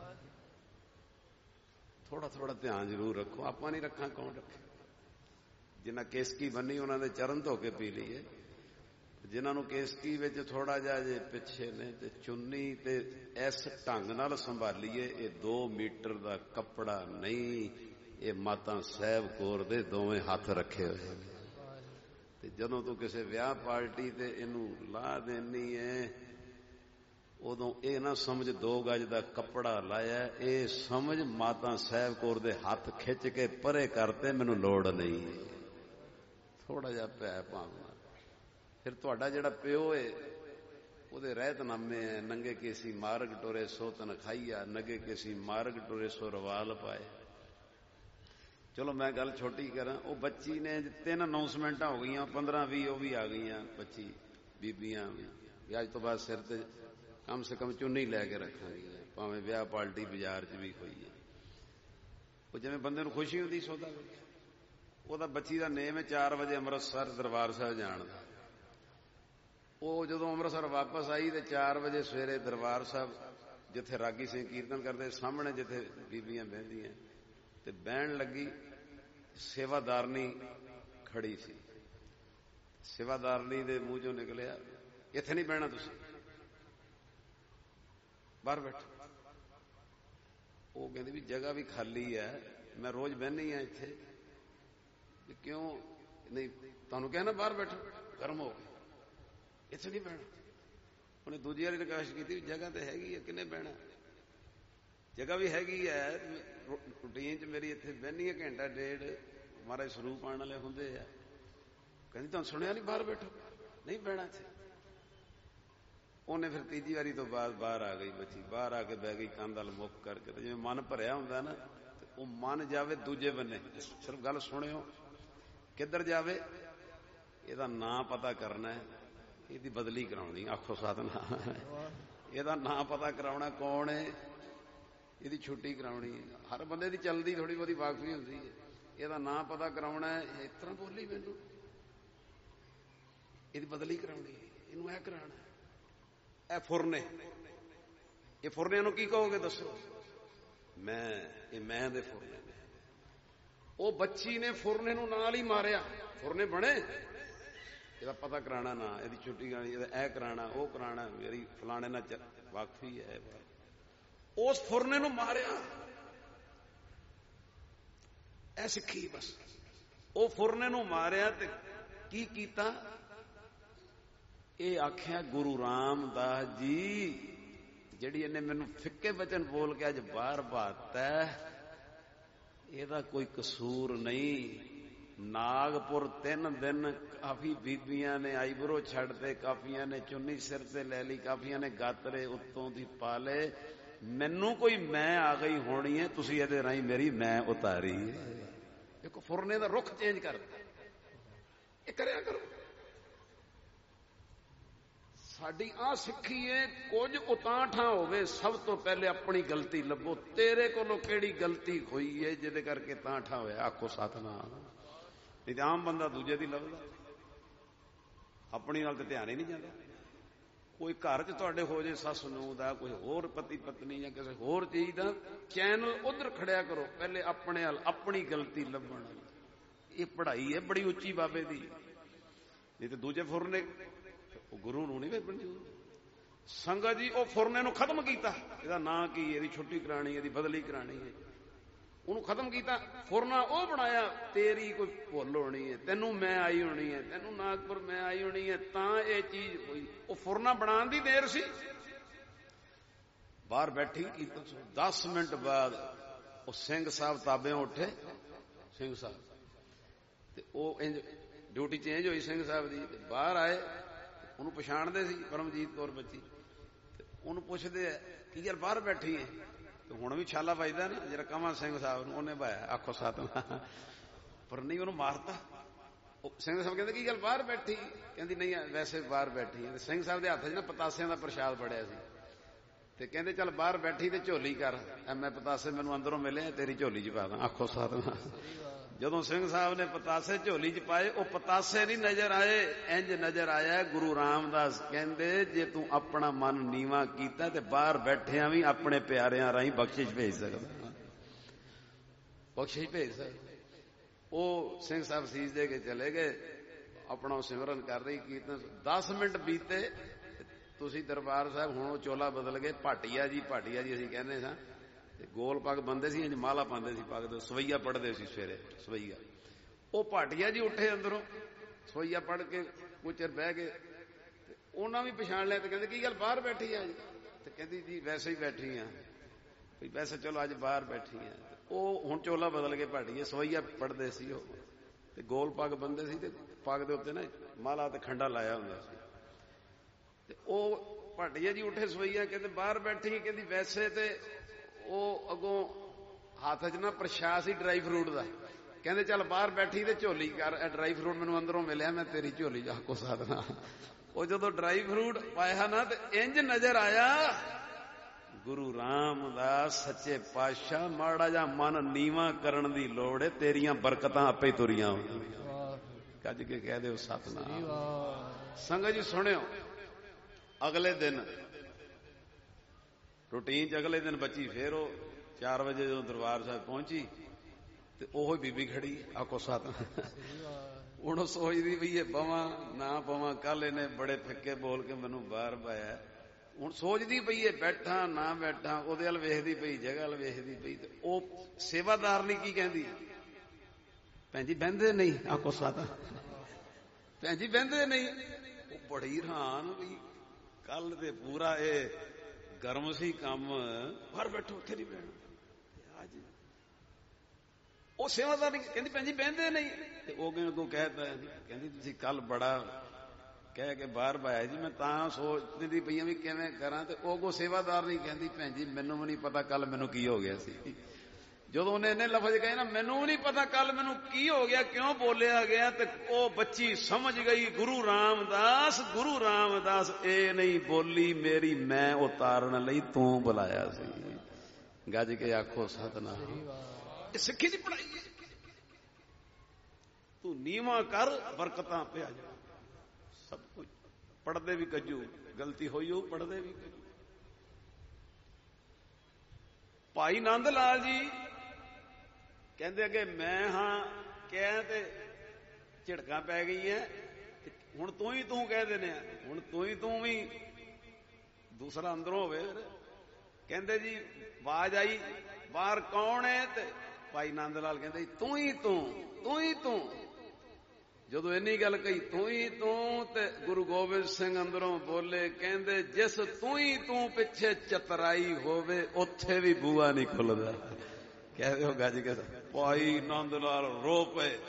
थोड़ा थोड़ा ध्यान जरूर रखो। आपां नहीं रखा कौन रखे? जिन्हां केसकी बनी उन्होंने चरण धो के पी ली है। जिन्होंने केसकी विच थोड़ा जिहा जे पिछे ने ते चुन्नी ते इस ढंग नाल संभालीए। ये 2 मीटर का कपड़ा नहीं, ये माता साहब कौर दे दोवें हाथ रखे हुए हैं। जदों तू किसी विआह पार्टी ते इनू ला देनी है, उदों ये ना समझ 2 गज का कपड़ा लाया, ये समझ माता साहब कौर दे हाथ खिंच के परे करते, मैनू लोड़ नहीं। थोड़ा जा पै भावना। फिर तुहाडा जिहड़ा प्यो है उहदे रहतनामे है, नंगे केसी मार्ग टुरे सो तनखाईया, नंगे केसी मार्ग टुरे सो रवाल पाए। चलो मैं गल छोटी करा। वो बच्ची ने 3 अनाउंसमेंट हो गई, 15-20 वो भी आ गई, 25 बीबियां भी। अज तो बाद सिर ते कम से कम चुन्नी लैके रखांगी, भावें ब्याह पार्टी बाजार च भी हुई है। वो जिवें बंदे नूं खुशी होंदी सौदा विच। ਉਹਦਾ ਬੱਚੀ ਦਾ ਨੇਮ ਹੈ 4 ਵਜੇ ਅੰਮ੍ਰਿਤਸਰ ਦਰਬਾਰ ਸਾਹਿਬ ਜਾਣ ਦਾ। ਉਹ ਜਦੋਂ ਅੰਮ੍ਰਿਤਸਰ ਵਾਪਸ ਆਈ ਤੇ 4 ਵਜੇ ਸਵੇਰੇ ਦਰਬਾਰ ਸਾਹਿਬ ਜਿੱਥੇ ਰਾਗੀ ਸਿੰਘ ਕੀਰਤਨ ਕਰਦੇ ਸਾਹਮਣੇ ਜਿੱਥੇ ਬੀਬੀਆਂ ਬਹਿੰਦੀਆਂ ਤੇ ਬਹਿਣ ਲੱਗੀ, ਸੇਵਾਦਾਰਨੀ ਖੜੀ ਸੀ। ਸੇਵਾਦਾਰਨੀ ਦੇ ਮੂੰਹ ਚੋਂ ਨਿਕਲਿਆ, ਇੱਥੇ ਨਹੀਂ ਬਹਿਣਾ ਤੁਸੀਂ, ਬਾਹਰ ਬੈਠੋ। ਉਹ ਕਹਿੰਦੀ ਵੀ ਜਗ੍ਹਾ ਵੀ ਖਾਲੀ ਹੈ, ਮੈਂ ਰੋਜ਼ ਬਹਿਨੀ ਆ ਇੱਥੇ, क्यों नहीं तुहानू कहना बाहर बैठो, गर्म हो गए, इत्थे नहीं बहना। उन्हें दूजी वाली रिक्वेस्ट की, जगह तो हैगी है, किन्ने बहना, जगह भी हैगी है, रूटीन च मेरी इत्थे बहनी है घंटा डेढ़, महाराज स्वरूप आने वाले होंदे आ। कहती तुहानू सुनिया नहीं, बाहर बैठो, नहीं बहना इत्थे। उन्हें फिर तीजी वारी तो बाद बाहर आ गई बच्ची, बाहर आके बह गई कंध वाल मुख करके। तो जिवें मन भरिया हुंदा ना, वो मन जावे दूजे बन्ने, सिर्फ गल सुनियो किधर जावे, ਇਹਦਾ ਨਾਂ पता करना है, ਇਹਦੀ बदली कराउणी। आखो सतनाम। ਇਹਦਾ ਨਾਂ पता कराउणा कौन है, ਇਹਦੀ छुट्टी कराउणी है। हर बंदे दी चलदी थोड़ी बहुती वाकफी हुंदी है। ਇਹਦਾ ਨਾਂ पता कराउणा है, इस तरह बोली मैनू, ਇਹਦੀ बदली कराउणी है, ਇਹਨੂੰ ਇਹ कराना। ਇਹ फुरने, ਇਹ फुरने ਨੂੰ ਕੀ कहोगे दसो? मैं दे फुरने। ਉਹ ਬੱਚੀ ਨੇ ਫੁਰਨੇ ਨੂੰ ਨਾਲ ਹੀ ਮਾਰਿਆ, ਫੁਰਨੇ ਬਣੇ, ਇਹਦਾ ਪਤਾ ਕਰਾਣਾ ਨਾ, ਇਹਦੀ ਛੁੱਟੀ ਕਰਾਣੀ, ਇਹਦਾ ਇਹ ਕਰਾਣਾ, ਉਹ ਕਰਾਣਾ, ਮੇਰੀ ਫਲਾਣੇ ਨਾਲ ਵਾਕਫੀ ਹੈ। ਉਸ ਫੁਰਨੇ ਨੂੰ ਮਾਰਿਆ। ਇਹ ਸਿੱਖੀ ਬਸ। ਉਹ ਫੁਰਨੇ ਨੂੰ ਮਾਰਿਆ ਤੇ ਕੀ ਕੀਤਾ, ਇਹ ਆਖਿਆ ਗੁਰੂ ਰਾਮਦਾਸ ਜੀ ਜਿਹੜੀ ਇਹਨੇ ਮੈਨੂੰ ਫਿੱਕੇ ਵਚਨ ਬੋਲ ਕੇ ਅੱਜ ਬਾਹਰ ਬਾਤਾ, ਇਹਦਾ ਕੋਈ ਕਸੂਰ ਨਹੀਂ। ਨਾਗਪੁਰ 3 ਦਿਨ ਕਾਫੀ ਬੀਬੀਆਂ ਨੇ ਆਈਬਰੋ ਛੱਡਦੇ, ਕਾਫੀਆਂ ਨੇ ਚੁੰਨੀ ਸਿਰ ਤੇ ਲੈ ਲਈ, ਕਾਫੀਆਂ ਨੇ ਗਾਤਰੇ ਉੱਤੋਂ ਦੀ ਪਾ ਲਏ। ਮੈਨੂੰ ਕੋਈ ਮੈਂ ਆ ਗਈ ਹੋਣੀ ਹੈ, ਤੁਸੀਂ ਇਹਦੇ ਰਾਹੀਂ ਮੇਰੀ ਮੈਂ ਉਤਾਰੀ ਹੈ। ਦੇਖੋ ਫੁਰਨੇ ਦਾ ਰੁੱਖ ਚੇਂਜ ਕਰ ਦਿੱਤਾ। ਇਹ ਕਰਿਆ ਕਰੋ। ਸਾਡੀ ਆ ਸਿੱਖੀ ਏ, ਕੁਝ ਉਤਾਂਠਾਂ ਹੋਵੇ ਸਭ ਤੋਂ ਪਹਿਲੇ ਆਪਣੀ ਗਲਤੀ ਲੱਭੋ। ਤੇਰੇ ਕੋਲੋਂ ਕਿਹੜੀ ਗਲਤੀ ਹੋਈ ਏ ਜਿਹਦੇ ਕਰਕੇ ਤਾਂਠਾ ਹੋਇਆ, ਆਖੋ ਸਤਨਾਮ। ਨਹੀਂ ਤੇ ਆਮ ਬੰਦਾ ਦੂਜੇ ਦੀ ਲੱਭਦਾ, ਆਪਣੀ ਨਾਲ ਤੇ ਧਿਆਨ ਹੀ ਨਹੀਂ ਜਾਂਦਾ। ਕੋਈ ਘਰ 'ਚ ਤੁਹਾਡੇ ਹੋ ਜੇ ਸੱਸ ਨੂੰ ਦਾ, ਕੋਈ ਹੋਰ ਪਤੀ ਪਤਨੀ ਜਾਂ ਕਿਸੇ ਹੋਰ ਚੀਜ਼ ਦਾ, ਚੈਨਲ ਉਧਰ ਖੜਿਆ ਕਰੋ ਪਹਿਲੇ ਆਪਣੇ ਨਾਲ, ਆਪਣੀ ਗਲਤੀ ਲੱਭਣ। ਇਹ ਪੜ੍ਹਾਈ ਹੈ ਬੜੀ ਉੱਚੀ ਬਾਬੇ ਦੀ। ਨਹੀਂ ਤੇ ਦੂਜੇ ਫੁਰਨੇ ਉਹ ਗੁਰੂ ਨੂੰ ਨਹੀਂ ਮਨਜ਼ੂਰ। ਸੰਗਤ ਜੀ ਉਹ ਫੁਰਨੇ ਨੂੰ ਖਤਮ ਕੀਤਾ। ਇਹਦਾ ਨਾਂ ਕੀ, ਇਹਦੀ ਛੁੱਟੀ ਕਰਾਣੀ, ਇਹਦੀ ਬਦਲੀ ਕਰਾਣੀ ਹੈ, ਉਹਨੂੰ ਖਤਮ ਕੀਤਾ। ਫੁਰਨਾ ਉਹ ਬਣਾਇਆ, ਤੇਰੀ ਕੋਈ ਭੁੱਲ ਹੋਣੀ ਹੈ, ਤੈਨੂੰ ਮੈਂ ਆਈ ਹੋਣੀ ਹੈ, ਤੈਨੂੰ ਨਾਗਪੁਰ ਮੈਂ ਆਈ ਹੋਣੀ ਹੈ, ਤਾਂ ਇਹ ਚੀਜ਼ ਹੋਈ। ਉਹ ਫੁਰਨਾ ਬਣਾਉਣ ਦੀ ਦੇਰ ਸੀ। ਬਾਹਰ ਬੈਠੀ ਕੀਤਾ 10 ਮਿੰਟ ਬਾਅਦ ਉਹ ਸਿੰਘ ਸਾਹਿਬ ਤਾਬਿਓਂ ਉੱਠੇ। ਸਿੰਘ ਸਾਹਿਬ ਤੇ ਉਹ ਇੰਜ ਡਿਊਟੀ ਚੇਂਜ ਹੋਈ ਸਿੰਘ ਸਾਹਿਬ ਦੀ, ਬਾਹਰ ਆਏ। ਉਹਨੂੰ ਪਛਾਣਦੇ ਸੀ, ਪਰਮਜੀਤ ਕੌਰ ਬੱਚੀ। ਤੇ ਉਹਨੂੰ ਪੁੱਛਦੇ ਆ ਕੀ ਯਾਰ ਬਾਹਰ ਬੈਠੀ ਹੈ? ਤੇ ਹੁਣ ਵੀ ਛਾਲਾ ਵੱਜਦਾ ਨਾ ਜਿਹੜਾ ਕਮਾ ਸਿੰਘ ਸਾਹਿਬ ਨੂੰ ਉਹਨੇ ਭਾਇਆ, ਆਖੋ ਸਤਿਨਾਮ। ਪਰ ਨਹੀਂ, ਉਹਨੂੰ ਮਾਰਤਾ। ਉਹ ਸਿੰਘ ਸਾਹਿਬ ਕਹਿੰਦੇ ਕੀ ਗੱਲ ਬਾਹਰ ਬੈਠੀ? ਕਹਿੰਦੀ ਨਹੀਂ ਵੈਸੇ ਬਾਹਰ ਬੈਠੀ ਹੈ। ਤੇ ਸਿੰਘ ਸਾਹਿਬ ਦੇ ਹੱਥ 'ਚ ਨਾ ਪਤਾਸਿਆਂ ਦਾ ਪ੍ਰਸ਼ਾਦ ਫੜਿਆ ਸੀ। ਤੇ ਕਹਿੰਦੇ ਚੱਲ ਬਾਹਰ ਬੈਠੀ ਤੇ ਝੋਲੀ ਕਰ, ਮੈਂ ਪਤਾਸੇ ਮੈਨੂੰ ਅੰਦਰੋਂ ਮਿਲੇ, ਤੇਰੀ ਝੋਲੀ 'ਚ ਪਾ ਦਾਂ। ਆਖੋ ਸਤਿਨਾਮ। ਜਦੋਂ ਸਿੰਘ ਸਾਹਿਬ ਨੇ ਪਤਾਸੇ ਝੋਲੀ 'ਚ ਪਾਏ, ਉਹ ਪਤਾਸੇ ਨਹੀਂ ਨਜ਼ਰ ਆਏ, ਇੰਜ ਨਜ਼ਰ ਆਇਆ ਗੁਰੂ ਰਾਮਦਾਸ ਕਹਿੰਦੇ ਜੇ ਤੂੰ ਆਪਣਾ ਮਨ ਨੀਵਾਂ ਕੀਤਾ ਤੇ ਬਾਹਰ ਬੈਠਿਆਂ ਵੀ ਆਪਣੇ ਪਿਆਰਿਆਂ ਰਾਹੀਂ ਬਖਸ਼ਿਸ਼ ਭੇਜ ਸਕਦਾ, ਬਖਸ਼ਿਸ਼ ਭੇਜ ਸਕਦਾ। ਉਹ ਸਿੰਘ ਸਾਹਿਬ ਸੀਸ ਦੇ ਕੇ ਚਲੇ ਗਏ, ਆਪਣਾ ਸਿਮਰਨ ਕਰ ਰਹੀ ਕੀਰਤਨ। 10 ਮਿੰਟ ਬੀਤੇ, ਤੁਸੀਂ ਦਰਬਾਰ ਸਾਹਿਬ ਹੁਣ ਉਹ ਚੋਲਾ ਬਦਲ ਗਏ। ਭਾਟੀਆ ਜੀ, ਭਾਟੀਆ ਜੀ ਅਸੀਂ ਕਹਿੰਦੇ ਸਾਂ। ਤੇ ਗੋਲ ਪੱਗ ਬੰਦੇ ਸੀ, ਇੰਜ ਮਾਲਾ ਪਾਉਂਦੇ ਸੀ ਪੱਗ ਦੇ, ਸਵਈਆ ਪੜ੍ਹਦੇ ਸੀ ਸਵੇਰੇ, ਸਵਈਆ। ਉਹ ਭਾਟੀਆ ਜੀ ਉੱਠੇ ਅੰਦਰੋਂ, ਸਵਈਆ ਪੜ੍ਹ ਕੇ ਕੁਝ ਚਿਰ ਬਹਿ ਗਏ। ਤੇ ਉਹਨਾਂ ਵੀ ਪਛਾਣ ਲਿਆ ਤੇ ਕਹਿੰਦੇ ਕੀ ਗੱਲ ਬਾਹਰ ਬੈਠੀ ਆ ਜੀ? ਤੇ ਕਹਿੰਦੀ ਜੀ ਵੈਸੇ ਹੀ ਬੈਠੀ ਆ, ਵੀ ਵੈਸੇ ਚਲੋ ਅੱਜ ਬਾਹਰ ਬੈਠੀ ਆ। ਉਹ ਹੁਣ ਚੋਲਾ ਬਦਲ ਕੇ ਭਾਟੀਆ, ਸਵਈਆ ਪੜ੍ਹਦੇ ਸੀ ਉਹ, ਤੇ ਗੋਲ ਪੱਗ ਬੰਦੇ ਸੀ, ਤੇ ਪੱਗ ਦੇ ਉੱਤੇ ਨਾ ਮਾਲਾ ਤੇ ਖੰਡਾ ਲਾਇਆ ਹੁੰਦਾ ਸੀ। ਤੇ ਉਹ ਭਾਟੀਆ ਜੀ ਉੱਠੇ ਸਵਈਆ, ਕਹਿੰਦੇ ਬਾਹਰ ਬੈਠੀ? ਕਹਿੰਦੀ ਵੈਸੇ ਤੇ ਉਹ ਅੱਗੋਂ ਹੱਥ 'ਚ ਨਾ ਪ੍ਰਸ਼ਾਦ ਸੀ ਡਰਾਈ ਫਰੂਟ ਦਾ। ਕਹਿੰਦੇ ਚੱਲ ਬਾਹਰ ਬੈਠੀ ਤੇ ਝੋਲੀ ਕਰ, ਡਰਾਈ ਫਰੂਟ ਮੈਨੂੰ ਅੰਦਰੋਂ ਮਿਲਿਆ, ਮੈਂ ਤੇਰੀ ਝੋਲੀ 'ਚ ਆਖੋ ਸਤਿਨਾਮ। ਉਹ ਜਦੋਂ ਡਰਾਈ ਫਰੂਟ ਪਾਇਆ ਨਾ ਤੇ ਇੰਜ ਨਜ਼ਰ ਆਇਆ ਗੁਰੂ ਰਾਮਦਾਸ ਸੱਚੇ ਪਾਤਸ਼ਾਹ, ਮਾੜਾ ਜਿਹਾ ਮਨ ਨੀਵਾਂ ਕਰਨ ਦੀ ਲੋੜ ਹੈ, ਤੇਰੀਆਂ ਬਰਕਤਾਂ ਆਪੇ ਤੁਰੀਆਂ ਆਉਂਦੀਆਂ। ਕੱਜ ਕੇ ਕਹਿ ਦਿਓ ਸਤਿਨਾਮ। ਸੰਗਤ ਜੀ ਸੁਣਿਓ, ਅਗਲੇ ਦਿਨ ਰੂਟੀਨ 'ਚ ਅਗਲੇ ਦਿਨ ਬੱਚੀ ਫੇਰ ਉਹ 4 ਵਜੇ ਜਦੋਂ ਦਰਬਾਰ ਸਾਹਿਬ ਪਹੁੰਚੀ ਤੇ ਉਹੋ ਬੀਬੀ ਖੜੀ, ਆਖੋ ਸਤਿਨਾਮ। ਹੁਣ ਉਹ ਸੋਚਦੀ ਵੀ ਇਹ ਪਵਾਂ ਨਾ ਪਵਾਂ, ਕੱਲ ਇਹਨੇ ਬੜੇ ਫਿੱਕੇ ਬੋਲ ਕੇ ਮੈਨੂੰ ਬਾਹਰ ਪਾਇਆ। ਹੁਣ ਸੋਚਦੀ ਪਈ ਇਹ ਬੈਠਾ ਨਾ ਬੈਠਾ, ਉਹਦੇ ਵੱਲ ਵੇਖਦੀ ਪਈ, ਜਗ੍ਹਾ ਵੱਲ ਵੇਖਦੀ ਪਈ। ਤੇ ਉਹ ਸੇਵਾਦਾਰ ਨਹੀਂ ਕੀ ਕਹਿੰਦੀ, ਭੈਣ ਜੀ ਬਹਿੰਦੇ ਨਹੀਂ, ਆਖੋ ਸਤਿਨਾਮ। ਭੈਣ ਜੀ ਬਹਿੰਦੇ ਨਹੀਂ। ਉਹ ਬੜੀ ਹੈਰਾਨ ਵੀ ਕੱਲ ਤੇ ਪੂਰਾ ਇਹ ਗਰਮ ਸੀ ਕੰਮ, ਬਾਹਰ ਬੈਠੋ, ਉੱਥੇ ਨਹੀਂ ਬਹਿਣਾ ਅੱਜ। ਉਹ ਸੇਵਾਦਾਰ ਕਹਿੰਦੀ ਭੈਣ ਜੀ ਬਹਿੰਦੇ ਨਹੀਂ। ਤੇ ਉਹ ਅੱਗੋਂ ਕਹਿਤਾ, ਕਹਿੰਦੀ ਤੁਸੀਂ ਕੱਲ ਬੜਾ ਕਹਿ ਕੇ ਬਾਹਰ ਪਾਇਆ ਜੀ, ਮੈਂ ਤਾਂ ਸੋਚਦੀ ਪਈ ਵੀ ਕਿਵੇਂ ਕਰਾਂ। ਤੇ ਉਹ ਅੱਗੋਂ ਸੇਵਾਦਾਰ ਨਹੀਂ ਕਹਿੰਦੀ ਭੈਣ ਜੀ ਮੈਨੂੰ ਵੀ ਨਹੀਂ ਪਤਾ ਕੱਲ ਮੈਨੂੰ ਕੀ ਹੋ ਗਿਆ ਸੀ। ਜਦੋਂ ਉਹਨੇ ਇਹਨੇ ਲਫ਼ਜ਼ ਕਹੇ ਨਾ ਮੈਨੂੰ ਨਹੀਂ ਪਤਾ ਕੱਲ ਮੈਨੂੰ ਕੀ ਹੋ ਗਿਆ, ਕਿਉਂ ਬੋਲਿਆ ਗਿਆ, ਤੇ ਉਹ ਬੱਚੀ ਸਮਝ ਗਈ ਗੁਰੂ ਰਾਮਦਾਸ, ਗੁਰੂ ਰਾਮਦਾਸ ਇਹ ਨਹੀਂ ਬੋਲੀ ਮੇਰੀ ਮੈਂ ਉਤਾਰਨ ਲਈ ਤੂੰ ਬੁਲਾਇਆ ਸੀ। ਗੱਜ ਕੇ ਆਖੋ ਸਤਿਨਾਮ। ਇਹ ਸਿੱਖੀ ਦੀ ਪੜ੍ਹਾਈ ਹੈ। ਤੂੰ ਨੀਵਾਂ ਕਰ, ਬਰਕਤਾਂ ਪਿਆ ਜਾ। ਸਭ ਕੁਝ ਪੜ੍ਹਦੇ ਵੀ ਕੱਜੂ, ਗਲਤੀ ਹੋਈ ਉਹ ਪੜ੍ਹਦੇ ਵੀ ਕੱਜੂ। ਭਾਈ ਨੰਦ ਲਾਲ ਜੀ ਕਹਿੰਦੇ ਅੱਗੇ ਮੈਂ ਹਾਂ ਕਹਿ ਤੇ ਝਿੜਕਾਂ ਪੈ ਗਈਆਂ, ਹੁਣ ਤੂੰ ਹੀ ਤੂੰ ਕਹਿ ਦਿੰਦੇ ਆ, ਹੁਣ ਤੂੰ ਹੀ ਤੂੰ ਵੀ ਦੂਸਰਾ ਅੰਦਰੋਂ ਹੋਵੇ। ਕਹਿੰਦੇ ਜੀ ਆਵਾਜ਼ ਆਈ ਬਾਹਰ ਕੌਣ ਹੈ? ਤੇ ਭਾਈ ਨੰਦ ਲਾਲ ਕਹਿੰਦੇ ਤੂੰ ਹੀ ਤੂੰ। ਜਦੋਂ ਇੰਨੀ ਗੱਲ ਕਹੀ ਤੂੰ ਹੀ ਤੂੰ, ਤੇ ਗੁਰੂ ਗੋਬਿੰਦ ਸਿੰਘ ਅੰਦਰੋਂ ਬੋਲੇ, ਕਹਿੰਦੇ ਜਿਸ ਤੂੰ ਹੀ ਤੂੰ ਪਿੱਛੇ ਚਤਰਾਈ ਹੋਵੇ ਉੱਥੇ ਵੀ ਬੂਆ ਨਹੀਂ ਖੁੱਲਦਾ। ਕਹਿੰਦੇ ਹੋ ਗੱਜ ਕੇ ਭਾਈ ਨੰਦ ਲਾਲ ਰੋ ਪਏ,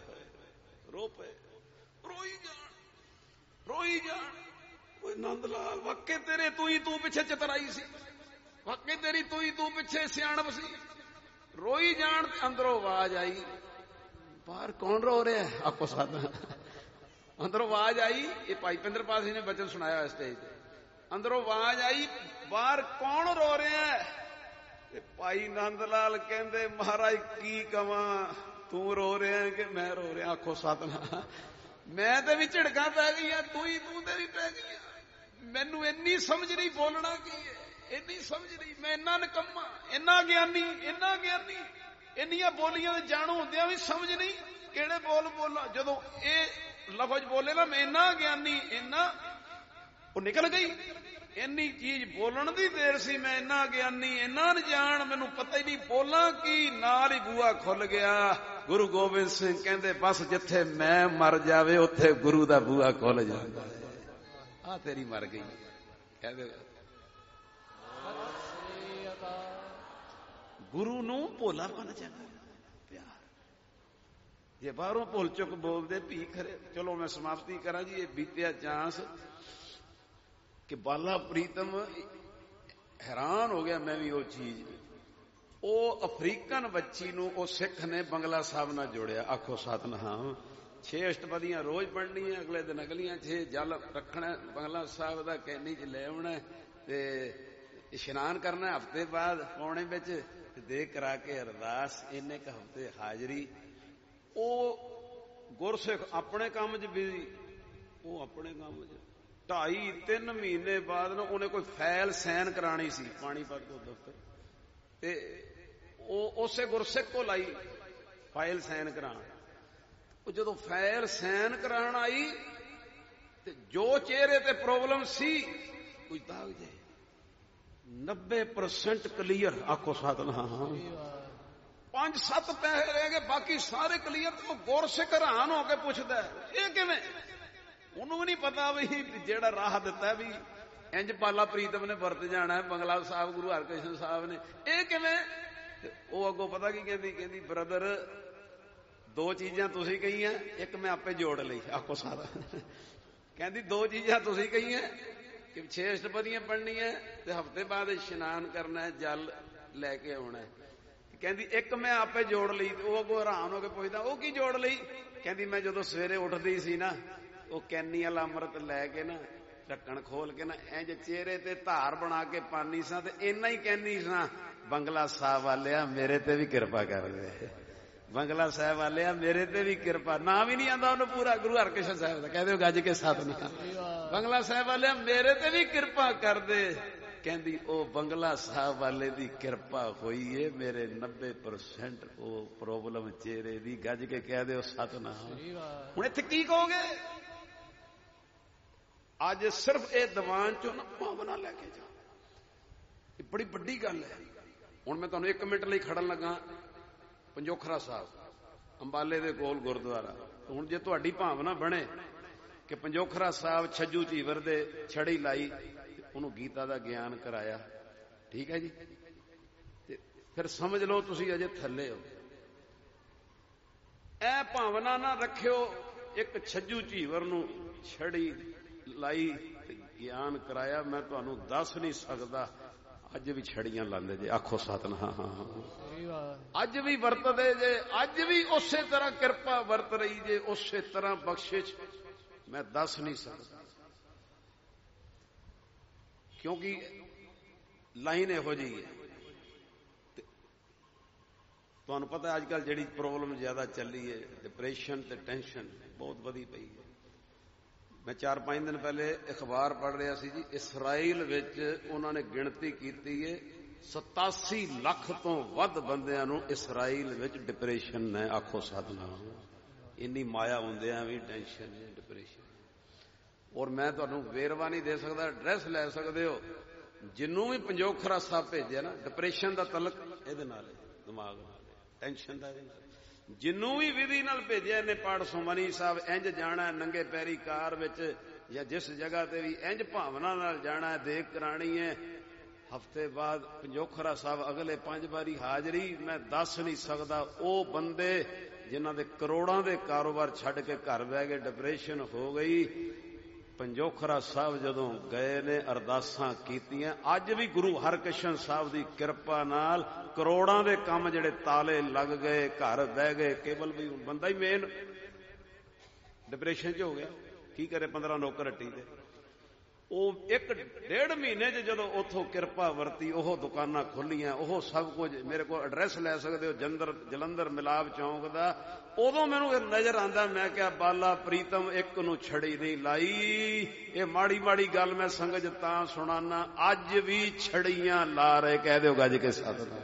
ਰੋਈ ਜਾਣ। ਓਏ ਨੰਦ ਲਾਲ, ਵਾਕੇ ਤੇਰੇ ਤੂੰ ਹੀ ਤੂੰ ਪਿੱਛੇ ਚਤਰਾਈ ਸੀ, ਵਾਕੇ ਤੇਰੀ ਤੂੰ ਹੀ ਤੂੰ ਪਿੱਛੇ ਸਿਆਣਪ ਸੀ। ਰੋਈ ਜਾਣ। ਅੰਦਰੋਂ ਆਵਾਜ਼ ਆਈ, ਬਾਹਰ ਕੌਣ ਰੋ ਰਿਹਾ? ਆਪੋ ਸਾਧ। ਅੰਦਰੋਂ ਆਵਾਜ਼ ਆਈ, ਇਹ ਭਾਈ ਪਿੰਦਰਪਾਲ ਸਿੰਘ ਨੇ ਬਚਨ ਸੁਣਾਇਆ ਹੋਇਆ ਸਟੇਜ ਤੇ। ਅੰਦਰੋਂ ਆਵਾਜ਼ ਆਈ, ਬਾਹਰ ਕੌਣ ਰੋ ਰਿਹਾ? ਤੇ ਭਾਈ ਨੰਦ ਲਾਲ ਕਹਿੰਦੇ ਮਹਾਰਾਜ ਕੀ ਕਵਾਂ, ਤੂੰ ਰੋ ਰਿਹਾ ਕਿ ਮੈਂ ਰੋ ਰਿਹਾ? ਆਖੋ ਸਤਿਨਾਮ। ਮੈਂ ਤੇ ਵੀ ਝਿੜਕਾਂ ਪੈ ਗਈਆਂ, ਤੂੰ ਹੀ ਤੂੰ ਤੇਰੀ ਪੈ ਗਈਆਂ। ਮੈਨੂੰ ਇੰਨੀ ਸਮਝ ਨਹੀਂ ਬੋਲਣਾ ਕੀ ਹੈ, ਇੰਨੀ ਸਮਝ ਨਹੀਂ। ਮੈਂ ਇੰਨਾ ਨਿਕੰਮਾ, ਇੰਨਾ ਗਿਆਨੀ, ਇੰਨੀਆਂ ਬੋਲੀਆਂ ਦੇ ਜਾਣੂ ਹੁੰਦਿਆਂ ਵੀ ਸਮਝ ਨਹੀਂ ਕਿਹੜੇ ਬੋਲ ਬੋਲਾਂ। ਜਦੋਂ ਇਹ ਲਫ਼ਜ਼ ਬੋਲੇ ਨਾ, ਮੈਂ ਇੰਨਾ ਗਿਆਨੀ, ਇੰਨਾ, ਉਹ ਨਿਕਲ ਗਈ। ਇੰਨੀ ਚੀਜ਼ ਬੋਲਣ ਦੀ ਦੇਰ ਸੀ, ਮੈਂ ਇੰਨਾ ਗਿਆਨੀ, ਇੰਨਾ ਅਣਜਾਣ, ਮੈਨੂੰ ਪਤਾ ਹੀ ਨਹੀਂ ਬੋਲਾਂ ਕੀ। ਨਾਲ ਹੀ ਬੂਆ ਖੁੱਲ ਗਿਆ। ਗੁਰੂ ਗੋਬਿੰਦ ਸਿੰਘ ਕਹਿੰਦੇ ਬਸ ਜਿੱਥੇ ਮੈਂ ਮਰ ਜਾਵੇ ਉੱਥੇ ਗੁਰੂ ਦਾ ਬੂਆ ਖੁੱਲ ਜਾਂਦਾ। ਆ ਤੇਰੀ ਮਰ ਗਈ। ਕਹਿੰਦੇ ਗੁਰੂ ਨੂੰ ਭੋਲਾਪਨ ਚੰਗਾ, ਪਿਆਰ। ਜੇ ਬਾਹਰੋਂ ਭੁੱਲ ਚੁੱਕ ਬੋਲਦੇ ਭੀ ਖਰੇ। ਚਲੋ ਮੈਂ ਸਮਾਪਤੀ ਕਰਾਂ ਜੀ। ਇਹ ਬੀਤਿਆ ਚਾਂਸ ਕਿ ਬਾਲਾ ਪ੍ਰੀਤਮ ਹੈਰਾਨ ਹੋ ਗਿਆ। ਮੈਂ ਵੀ ਉਹ ਚੀਜ਼, ਉਹ ਅਫਰੀਕਨ ਬੱਚੀ ਨੂੰ ਉਹ ਸਿੱਖ ਨੇ ਬੰਗਲਾ ਸਾਹਿਬ ਨਾਲ ਜੋੜਿਆ। ਆਖੋ ਸਤਿਨਾਮ। 6 ਅਸ਼ਟਪਦੀਆਂ ਰੋਜ਼ ਪੜ੍ਹਨੀਆਂ, ਅਗਲੇ ਦਿਨ ਅਗਲੀਆਂ 6 ਜਲ ਰੱਖਣਾ ਬੰਗਲਾ ਸਾਹਿਬ ਦਾ, ਕੈਨੀ ਚ ਲੈ ਆਉਣਾ ਤੇ ਇਸ਼ਨਾਨ ਕਰਨਾ ਹਫ਼ਤੇ ਬਾਅਦ ਪੌਣੇ ਵਿੱਚ, ਦੇ ਕਰਾ ਕੇ ਅਰਦਾਸ, ਇੰਨੇ ਕ ਹਫ਼ਤੇ ਹਾਜ਼ਰੀ। ਉਹ ਗੁਰਸਿੱਖ ਆਪਣੇ ਕੰਮ 'ਚ ਬਿਜ਼ੀ, ਉਹ ਆਪਣੇ ਕੰਮ 'ਚ। 2.5-3 ਮਹੀਨੇ ਬਾਅਦ ਨਾ ਉਹਨੇ ਕੋਈ ਫਾਈਲ ਸਾਈਨ ਕਰਾਣੀ ਸੀ ਪਾਣੀਪਤ ਤੋਂ ਦਫ਼ਤਰ, ਤੇ ਉਹ ਉਸੇ ਗੁਰਸਿੱਖ ਕੋਲ ਆਈ ਫਾਈਲ ਸਾਈਨ ਕਰਾਉਣ। ਉਹ ਜਦੋਂ ਫਾਈਲ ਸਾਈਨ ਕਰਾਉਣ ਆਈ ਤੇ ਜੋ ਚਿਹਰੇ ਤੇ ਪ੍ਰੋਬਲਮ ਸੀ, ਕੋਈ ਦਾਗ ਜੇ 90% ਕਲੀਅਰ। ਆਖੋ ਸਤਿਨਾਮ। 5-7 ਪੈਸੇ ਰਹਿ ਗਏ, ਬਾਕੀ ਸਾਰੇ ਕਲੀਅਰ। ਤੇ ਗੁਰਸਿੱਖ ਹੈਰਾਨ ਹੋ ਕੇ ਪੁੱਛਦਾ ਇਹ ਕਿਵੇਂ? ਉਹਨੂੰ ਵੀ ਨਹੀਂ ਪਤਾ ਵੀ ਜਿਹੜਾ ਰਾਹ ਦਿੱਤਾ ਵੀ ਇੰਜ ਬਾਲਾ ਪ੍ਰੀਤਮ ਨੇ ਵਰਤ ਜਾਣਾ ਬੰਗਲਾ ਸਾਹਿਬ, ਗੁਰੂ ਹਰਕ੍ਰਿਸ਼ਨ ਸਾਹਿਬ ਨੇ, ਇਹ ਕਿਵੇਂ? ਉਹ ਅੱਗੋਂ ਪਤਾ ਕੀ ਕਹਿੰਦੀ? ਕਹਿੰਦੀ ਬ੍ਰਦਰ 2 ਚੀਜ਼ਾਂ ਤੁਸੀਂ ਕਹੀਆਂ, ਇੱਕ ਮੈਂ ਆਪੇ ਜੋੜ ਲਈ। ਆਖੋ ਸਾਰਾ। ਕਹਿੰਦੀ 2 ਚੀਜ਼ਾਂ ਤੁਸੀਂ ਕਹੀਆਂ ਕਿ 6 ਅਸ਼ਟਪਦੀਆਂ ਪੜ੍ਹਨੀਆਂ ਤੇ ਹਫ਼ਤੇ ਬਾਅਦ ਇਸ਼ਨਾਨ ਕਰਨਾ, ਜਲ ਲੈ ਕੇ ਆਉਣਾ। ਕਹਿੰਦੀ ਇੱਕ ਮੈਂ ਆਪੇ ਜੋੜ ਲਈ। ਉਹ ਅੱਗੋਂ ਹੈਰਾਨ ਹੋ ਕੇ ਪੁੱਛਦਾ ਉਹ ਕੀ ਜੋੜ ਲਈ? ਕਹਿੰਦੀ ਮੈਂ ਜਦੋਂ ਸਵੇਰੇ ਉੱਠਦੀ ਸੀ ਨਾ, ਉਹ ਕੈਨੀ ਵਾਲਾ ਅੰਮ੍ਰਿਤ ਲੈ ਕੇ ਨਾ, ਢੱਕਣ ਖੋਲ ਕੇ ਨਾ, ਇੰਜ ਚਿਹਰੇ ਤੇ ਧਾਰ ਬਣਾ ਕੇ ਪਾਨੀ ਸਾਂ, ਤੇ ਇੰਨਾ ਹੀ ਕਹਿੰਦੀ ਸਾਂ, ਬੰਗਲਾ ਸਾਹਿਬ ਵਾਲਿਆ ਮੇਰੇ ਤੇ ਵੀ ਕਿਰਪਾ ਕਰ ਦੇ, ਬੰਗਲਾ ਸਾਹਿਬ ਵਾਲਿਆ ਮੇਰੇ ਤੇ ਵੀ ਕਿਰਪਾ। ਨਾ ਵੀ ਨਹੀਂ ਆਉਂਦਾ ਉਹਨੂੰ ਪੂਰਾ, ਗੁਰੂ ਹਰਕ੍ਰਿਸ਼ਨ ਸਾਹਿਬ ਦਾ ਕਹਿੰਦੇ ਗੱਜ ਕੇ ਸਤਿਨਾਮ। ਬੰਗਲਾ ਸਾਹਿਬ ਵਾਲਿਆ ਮੇਰੇ ਤੇ ਵੀ ਕਿਰਪਾ ਕਰ ਦੇ। ਕਹਿੰਦੀ ਉਹ ਬੰਗਲਾ ਸਾਹਿਬ ਵਾਲੇ ਦੀ ਕਿਰਪਾ ਹੋਈ ਏ, ਮੇਰੇ 90% ਉਹ ਪ੍ਰੋਬਲਮ ਚਿਹਰੇ ਦੀ। ਗੱਜ ਕੇ ਕਹਿ ਦਿਓ ਸਤਿਨਾਮ। ਹੁਣ ਇੱਥੇ ਕੀ ਕਹੋਗੇ? ਅੱਜ ਸਿਰਫ ਇਹ ਦੀਵਾਨ ਚੋਂ ਨਾ ਭਾਵਨਾ ਲੈ ਕੇ ਜਾ, ਇਹ ਬੜੀ ਵੱਡੀ ਗੱਲ ਹੈ। ਹੁਣ ਮੈਂ ਤੁਹਾਨੂੰ 1 ਮਿੰਟ ਲਈ ਖੜਨ ਲੱਗਾ ਪੰਜੋਖਰਾ ਸਾਹਿਬ, ਅੰਬਾਲੇ ਦੇ ਕੋਲ ਗੁਰਦੁਆਰਾ। ਹੁਣ ਜੇ ਤੁਹਾਡੀ ਭਾਵਨਾ ਬਣੇ ਕਿ ਪੰਜੋਖਰਾ ਸਾਹਿਬ ਛੱਜੂ ਝੀਵਰ ਦੇ ਛੜੀ ਲਾਈ, ਉਹਨੂੰ ਗੀਤਾ ਦਾ ਗਿਆਨ ਕਰਾਇਆ, ਠੀਕ ਹੈ ਜੀ, ਤੇ ਫਿਰ ਸਮਝ ਲਓ ਤੁਸੀਂ ਅਜੇ ਥੱਲੇ ਹੋ। ਇਹ ਭਾਵਨਾ ਨਾ ਰੱਖਿਓ ਇੱਕ ਛੱਜੂ ਝੀਵਰ ਨੂੰ ਛੜੀ ਲਾਈ ਤੇ ਗਿਆਨ ਕਰਾਇਆ। ਮੈਂ ਤੁਹਾਨੂੰ ਦੱਸ ਨਹੀਂ ਸਕਦਾ ਅੱਜ ਵੀ ਛੜੀਆਂ ਲਾਉਂਦੇ ਜੇ। ਆਖੋ ਸਤਿਨਾਮ। ਅੱਜ ਵੀ ਵਰਤਦੇ ਜੇ, ਅੱਜ ਵੀ ਉਸੇ ਤਰ੍ਹਾਂ ਕਿਰਪਾ ਵਰਤ ਰਹੀ ਜੇ, ਉਸੇ ਤਰ੍ਹਾਂ ਬਖਸ਼ਿਸ਼ ਮੈਂ ਦੱਸ ਨਹੀਂ ਸਕਦਾ, ਕਿਉਂਕਿ ਲਾਈਨ ਇਹੋ ਜਿਹੀ ਹੈ। ਤੁਹਾਨੂੰ ਪਤਾ ਅੱਜ ਕੱਲ ਜਿਹੜੀ ਪ੍ਰੋਬਲਮ ਜ਼ਿਆਦਾ ਚੱਲੀ ਹੈ, ਡਿਪਰੈਸ਼ਨ ਤੇ ਟੈਨਸ਼ਨ ਬਹੁਤ ਵਧੀ ਪਈ ਹੈ। ਮੈਂ 4-5 ਦਿਨ ਪਹਿਲੇ ਅਖਬਾਰ ਪੜ੍ਹ ਰਿਹਾ ਸੀ ਜੀ, ਇਸਰਾਈਲ ਵਿੱਚ ਉਹਨਾਂ ਨੇ ਗਿਣਤੀ ਕੀਤੀ ਹੈ 87 ਲੱਖ ਤੋਂ ਵੱਧ ਬੰਦਿਆਂ ਨੂੰ ਇਸਰਾਈਲ ਵਿੱਚ ਡਿਪਰੈਸ਼ਨ ਹੈ। ਆਖੋ ਸਤਿਨਾਮ। ਇੰਨੀ ਮਾਇਆ ਹੁੰਦਿਆਂ ਵੀ ਟੈਨਸ਼ਨ ਹੈ, ਡਿਪਰੈਸ਼ਨ। ਔਰ ਮੈਂ ਤੁਹਾਨੂੰ ਵੇਰਵਾ ਨਹੀਂ ਦੇ ਸਕਦਾ, ਐਡਰੈਸ ਲੈ ਸਕਦੇ ਹੋ। ਜਿਹਨੂੰ ਵੀ ਪੰਜੋਖਰਾ ਸਾਹਿਬ ਭੇਜਿਆ ਨਾ, ਡਿਪਰੈਸ਼ਨ ਦਾ ਤਲਕ ਇਹਦੇ ਨਾਲ ਹੈ, ਦਿਮਾਗ ਨਾਲ, ਟੈਨਸ਼ਨ ਦਾ ਜਿੰਨੂੰ ਵੀ ਵਿਧੀ ਨਾਲ ਭੇਜਿਆ ਇਹਨੇ ਪਾਠ ਸੁਮਨੀ ਸਾਹਿਬ ਇੰਜ ਜਾਣਾ ਨੰਗੇ ਪੈਰੀ ਕਾਰ ਵਿੱਚ ਜਾਂ ਜਿਸ ਜਗ੍ਹਾ ਤੇ ਵੀ ਇੰਜ ਭਾਵਨਾ ਨਾਲ ਜਾਣਾ ਦੇਖ ਕਰਾਣੀ ਹੈ। ਹਫ਼ਤੇ ਬਾਅਦ ਪੰਜੋਖਰਾ ਸਾਹਿਬ ਅਗਲੇ 5 ਵਾਰੀ ਹਾਜ਼ਰੀ। ਮੈਂ ਦੱਸ ਨਹੀਂ ਸਕਦਾ ਉਹ ਬੰਦੇ ਜਿਨ੍ਹਾਂ ਦੇ ਕਰੋੜਾਂ ਦੇ ਕਾਰੋਬਾਰ ਛੱਡ ਕੇ ਘਰ ਬਹਿ ਗਏ, ਡਿਪਰੈਸ਼ਨ ਹੋ ਗਈ। ਪੰਜੋਖਰਾ ਸਾਹਿਬ ਜਦੋਂ ਗਏ ਨੇ ਅਰਦਾਸਾਂ ਕੀਤੀਆਂ। ਅੱਜ ਵੀ ਗੁਰੂ ਹਰਕ੍ਰਿਸ਼ਨ ਸਾਹਿਬ ਦੀ ਕਿਰਪਾ ਨਾਲ ਕਰੋੜਾਂ ਦੇ ਕੰਮ ਜਿਹੜੇ ਤਾਲੇ ਲੱਗ ਗਏ, ਘਰ ਬਹਿ ਗਏ। ਕੇਵਲ ਵੀ ਬੰਦਾ ਹੀ ਮੇਨ ਡਿਪਰੈਸ਼ਨ 'ਚ ਹੋ ਗਿਆ, ਕੀ ਕਰੇ 15 ਨੌਕਰ ਹੱਟੀ ਦੇ। ਉਹ 1.5 ਮਹੀਨੇ 'ਚ ਜਦੋਂ ਉੱਥੋਂ ਕਿਰਪਾ ਵਰਤੀ, ਉਹ ਦੁਕਾਨਾਂ ਖੋਲੀਆਂ, ਉਹ ਸਭ ਕੁਝ। ਮੇਰੇ ਕੋਲ ਐਡਰੈਸ ਲੈ ਸਕਦੇ ਹੋ ਜਲੰਧਰ ਮਿਲਾਪ ਚੌਂਕ ਦਾ। ਉਦੋਂ ਮੈਨੂੰ ਨਜ਼ਰ ਆਂਦਾ, ਮੈਂ ਕਿਹਾ ਬਾਲਾ ਪ੍ਰੀਤਮ ਇੱਕ ਨੂੰ ਛੜੀ ਨਹੀਂ ਲਾਈ। ਇਹ ਮਾੜੀ ਮਾੜੀ ਗੱਲ ਮੈਂ ਸੰਗਤ ਤਾਂ ਸੁਣਾਨਾ, ਅੱਜ ਵੀ ਛੜੀਆਂ ਲਾ ਰਹੇ। ਕਹਿ ਦਿਓ ਗੱਜ ਕੇ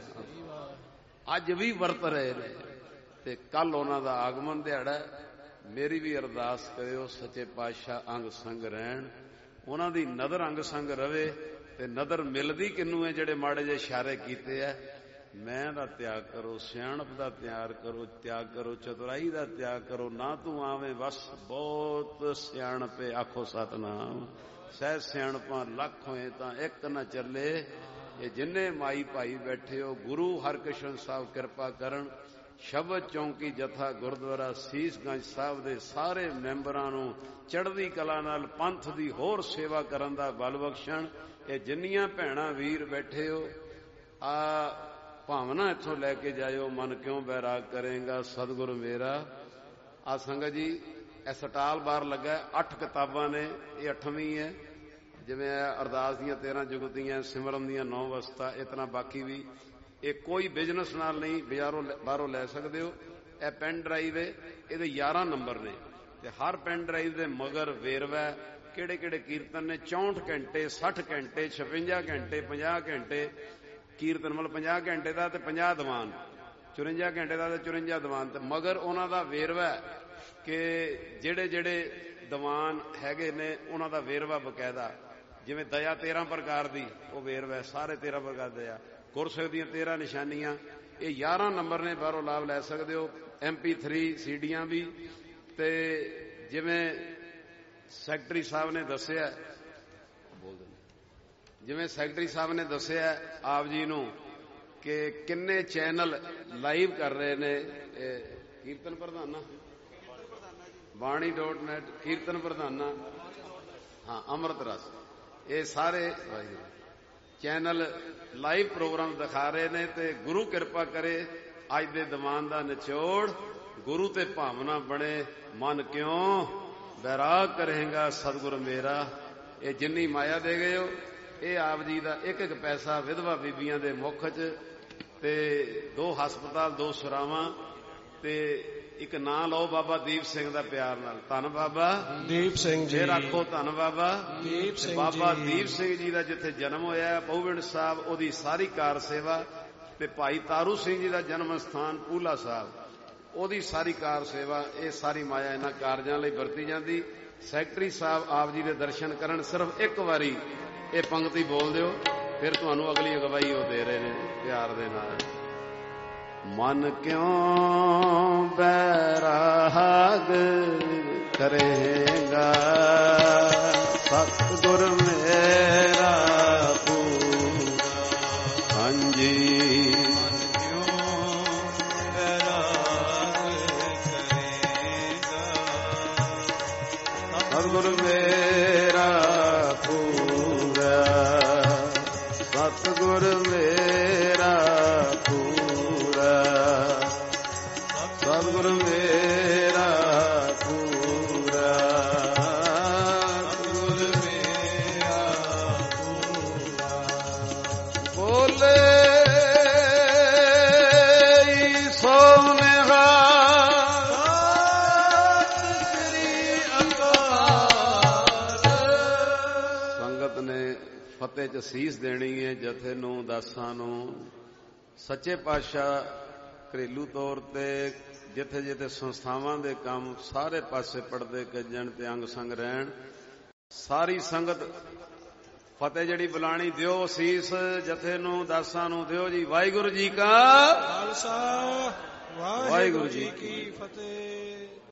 ਸਤਿਨਾਮ। ਅੱਜ ਵੀ ਵਰਤ ਰਹੇ ਨੇ ਤੇ ਕੱਲ ਉਹਨਾਂ ਦਾ ਆਗਮਨ ਦਿਹਾੜਾ। ਮੇਰੀ ਵੀ ਅਰਦਾਸ ਕਰਿਓ ਸੱਚੇ ਪਾਤਸ਼ਾਹ ਅੰਗ ਸੰਗ ਰਹਿਣ, ਉਹਨਾਂ ਦੀ ਨਦਰ ਅੰਗ ਸੰਗ ਰਵੇ। ਤੇ ਨਦਰ ਮਿਲਦੀ ਕਿਨੂੰ ਹੈ? ਜਿਹੜੇ ਮਾੜੇ ਜਿਹੇ ਇਸ਼ਾਰੇ ਕੀਤੇ ਆ। ਮੈਂ ਦਾ ਤਿਆਗ ਕਰੋ, ਸਿਆਣਪ ਦਾ ਤਿਆਗ ਕਰੋ, ਚਤੁਰਾਈ ਦਾ ਤਿਆਗ ਕਰੋ। ਨਾ ਤੂੰ ਆਵੇਂ ਬਸ ਬਹੁਤ ਸਿਆਣਪੇ ਆਖੋ ਸਤਨਾਮ। ਸਹਿ ਸਿਆਣਪਾਂ ਲੱਖ ਹੋਏ ਤਾਂ ਇੱਕ ਨਾ ਚੱਲੇ। ਇਹ ਜਿੰਨੇ ਮਾਈ ਭਾਈ ਬੈਠੇ ਹੋ, ਗੁਰੂ ਹਰਕ੍ਰਿਸ਼ਨ ਸਾਹਿਬ ਕਿਰਪਾ ਕਰਨ। ਸ਼ਬਦ ਚੌਂਕੀ ਜਥਾ ਗੁਰਦੁਆਰਾ ਸੀਸਗੰਜ ਸਾਹਿਬ ਦੇ ਸਾਰੇ ਮੈਂਬਰਾਂ ਨੂੰ ਚੜ੍ਹਦੀ ਕਲਾ ਨਾਲ ਪੰਥ ਦੀ ਹੋਰ ਸੇਵਾ ਕਰਨ ਦਾ ਬਲ ਬਖਸ਼ਣ। ਇਹ ਜਿੰਨੀਆਂ ਭੈਣਾਂ ਵੀਰ ਬੈਠੇ ਹੋ, ਆ ਭਾਵਨਾ ਇੱਥੋਂ ਲੈ ਕੇ ਜਾਇਓ। ਮਨ ਕਿਉਂ ਬੈਰਾਗ ਕਰੇਗਾ ਸਤਿਗੁਰ ਮੇਰਾ। ਆ ਸੰਗਤ ਜੀ, ਇਹ ਸਟਾਲ ਬਾਹਰ ਲੱਗਾ, 8 ਕਿਤਾਬਾਂ ਨੇ, ਇਹ 8ਵੀਂ ਹੈ। ਜਿਵੇਂ ਅਰਦਾਸ ਦੀਆਂ 13 ਜੁਗਤੀਆਂ, ਸਿਮਰਨ ਦੀਆਂ 9 ਅਵਸਥਾ, ਇਤਨਾ ਬਾਕੀ ਵੀ। ਇਹ ਕੋਈ ਬਿਜ਼ਨਸ ਨਾਲ ਨਹੀਂ, ਬਾਹਰੋਂ ਲੈ ਸਕਦੇ ਹੋ। ਇਹ ਪੈਨ ਡਰਾਈਵ ਹੈ, ਇਹਦੇ 11 ਨੰਬਰ ਨੇ ਤੇ ਹਰ ਪੈਨ ਡਰਾਈਵ ਦੇ ਮਗਰ ਵੇਰਵਾ ਕਿਹੜੇ ਕਿਹੜੇ ਕੀਰਤਨ ਨੇ। 64 ਘੰਟੇ, 60 ਘੰਟੇ, 56 ਘੰਟੇ, 50 ਘੰਟੇ ਕੀਰਤਨ, ਮਤਲਬ 50 ਘੰਟੇ ਦਾ ਤੇ 50 ਦੀਵਾਨ, 54 ਘੰਟੇ ਦਾ ਤੇ 54 ਦੀਵਾਨ। ਤੇ ਮਗਰ ਉਹਨਾਂ ਦਾ ਵੇਰਵਾ ਕਿ ਜਿਹੜੇ ਜਿਹੜੇ ਦੀਵਾਨ ਹੈਗੇ ਨੇ ਉਹਨਾਂ ਦਾ ਵੇਰਵਾ ਬਕਾਇਦਾ। ਜਿਵੇਂ ਦਇਆ 13 ਪ੍ਰਕਾਰ ਦੀ, ਉਹ ਵੇਰਵਾ ਸਾਰੇ 13 ਪ੍ਰਕਾਰ ਦਇਆ। ਗੁਰਸਿੱਖ ਦੀਆਂ 13 ਨਿਸ਼ਾਨੀਆਂ, ਇਹ 11 ਨੰਬਰ ਨੇ, ਬਾਹਰੋਂ ਲਾਭ ਲੈ ਸਕਦੇ ਹੋ। MP3 ਸੀਡੀਆਂ ਵੀ। ਤੇ ਜਿਵੇਂ ਸੈਕਟਰੀ ਸਾਹਿਬ ਨੇ ਦੱਸਿਆ, ਆਪ ਜੀ ਨੂੰ ਕਿ ਕਿੰਨੇ ਚੈਨਲ ਲਾਈਵ ਕਰ ਰਹੇ ਨੇ। ਕੀਰਤਨ ਪ੍ਰਧਾਨਾ, ਬਾਣੀ.net, ਕੀਰਤਨ ਪ੍ਰਧਾਨਾ, ਹਾਂ ਅੰਮ੍ਰਿਤ ਰਸ, ਇਹ ਸਾਰੇ ਚੈਨਲ ਲਾਈਵ ਪ੍ਰੋਗਰਾਮ ਦਿਖਾ ਰਹੇ ਨੇ। ਤੇ ਗੁਰੂ ਕਿਰਪਾ ਕਰੇ ਅੱਜ ਦੇ ਦੀਵਾਨ ਦਾ ਨਿਚੋੜ ਗੁਰੂ ਤੇ ਭਾਵਨਾ ਬਣੇ। ਮਨ ਕਿਉਂ ਬੈਰਾਗ ਕਰੇਗਾ ਸਤਿਗੁਰ ਮੇਰਾ। ਇਹ ਜਿੰਨੀ ਮਾਇਆ ਦੇ ਗਏ ਹੋ, ਇਹ ਆਪ ਜੀ ਦਾ ਇੱਕ ਇੱਕ ਪੈਸਾ ਵਿਧਵਾ ਬੀਬੀਆਂ ਦੇ ਮੁੱਖ 'ਚ, ਤੇ 2 ਹਸਪਤਾਲ, 2 ਸਰਾਵਾਂ, ਤੇ ਇੱਕ ਨਾਂ ਲਓ ਬਾਬਾ ਦੀਪ ਸਿੰਘ ਦਾ ਪਿਆਰ ਨਾਲ। ਧੰਨ ਬਾਬਾ ਦੀਪ ਸਿੰਘ ਜੀ। ਫੇਰ ਆਖੋ ਧੰਨ ਬਾਬਾ ਦੀਪ ਸਿੰਘ। ਬਾਬਾ ਦੀਪ ਸਿੰਘ ਜੀ ਦਾ ਜਿੱਥੇ ਜਨਮ ਹੋਇਆ ਬਹੁਵਿੰਡ ਸਾਹਿਬ, ਉਹਦੀ ਸਾਰੀ ਕਾਰ ਸੇਵਾ। ਤੇ ਭਾਈ ਤਾਰੂ ਸਿੰਘ ਜੀ ਦਾ ਜਨਮ ਸਥਾਨ ਪੂਲਾ ਸਾਹਿਬ, ਉਹਦੀ ਸਾਰੀ ਕਾਰ ਸੇਵਾ। ਇਹ ਸਾਰੀ ਮਾਇਆ ਇਹਨਾਂ ਕਾਰਜਾਂ ਲਈ ਵਰਤੀ ਜਾਂਦੀ। ਸੈਕਟਰੀ ਸਾਹਿਬ ਆਪ ਜੀ ਦੇ ਦਰਸ਼ਨ ਕਰਨ। ਸਿਰਫ ਇੱਕ ਵਾਰੀ ਇਹ ਪੰਕਤੀ ਬੋਲ ਦਿਓ, ਫਿਰ ਤੁਹਾਨੂੰ ਅਗਲੀ ਅਗਵਾਈ ਉਹ ਦੇ ਰਹੇ ਨੇ ਪਿਆਰ ਦੇ ਨਾਲ। ਮਨ ਕਿਉਂ ਬੈਰਾਗ ਕਰੇਗਾ ਸਤਿਗੁਰ ਮੇਰਾ ਪੂਰਾ। ਹਾਂਜੀ ਸਤਿਗੁਰ ਮੇਰਾ ਪੂਰਾ, ਸਤਿਗੁਰ ਮੇਰਾ ਪੂਰਾ, ਸਤਿਗੁਰ ਮੇਰਾ ਪੂਰਾ, ਸਤਿਗੁਰ ਮੇਰਾ ਪੂਰਾ। ਬੋਲੇ ਸੋਨਿਹਾ ਫਤਿਹ 'ਚ ਸੀਸ ਦੇਣੀ ਹੈ ਜਥੇ ਨੂੰ, ਦਾਸਾਂ ਨੂੰ। ਸੱਚੇ ਪਾਤਸ਼ਾਹ ਘਰੇਲੂ ਤੌਰ ਤੇ ਜਿੱਥੇ ਜਿੱਥੇ ਸੰਸਥਾਵਾਂ ਦੇ ਕੰਮ ਸਾਰੇ ਪਾਸੇ ਪੜਦੇ ਕੱਜਣ ਤੇ ਅੰਗ ਸੰਗ ਰਹਿਣ। ਸਾਰੀ ਸੰਗਤ ਫਤਿਹ ਜਿਹੜੀ ਬੁਲਾਣੀ ਦਿਓ, ਸੀਸ ਜਥੇ ਨੂੰ, ਦਾਸਾਂ ਨੂੰ ਦਿਓ ਜੀ। ਵਾਹਿਗੁਰੂ ਜੀ ਕਾ ਖਾਲਸਾ, ਵਾਹਿਗੁਰੂ ਜੀ ਕੀ ਫਤਿਹ।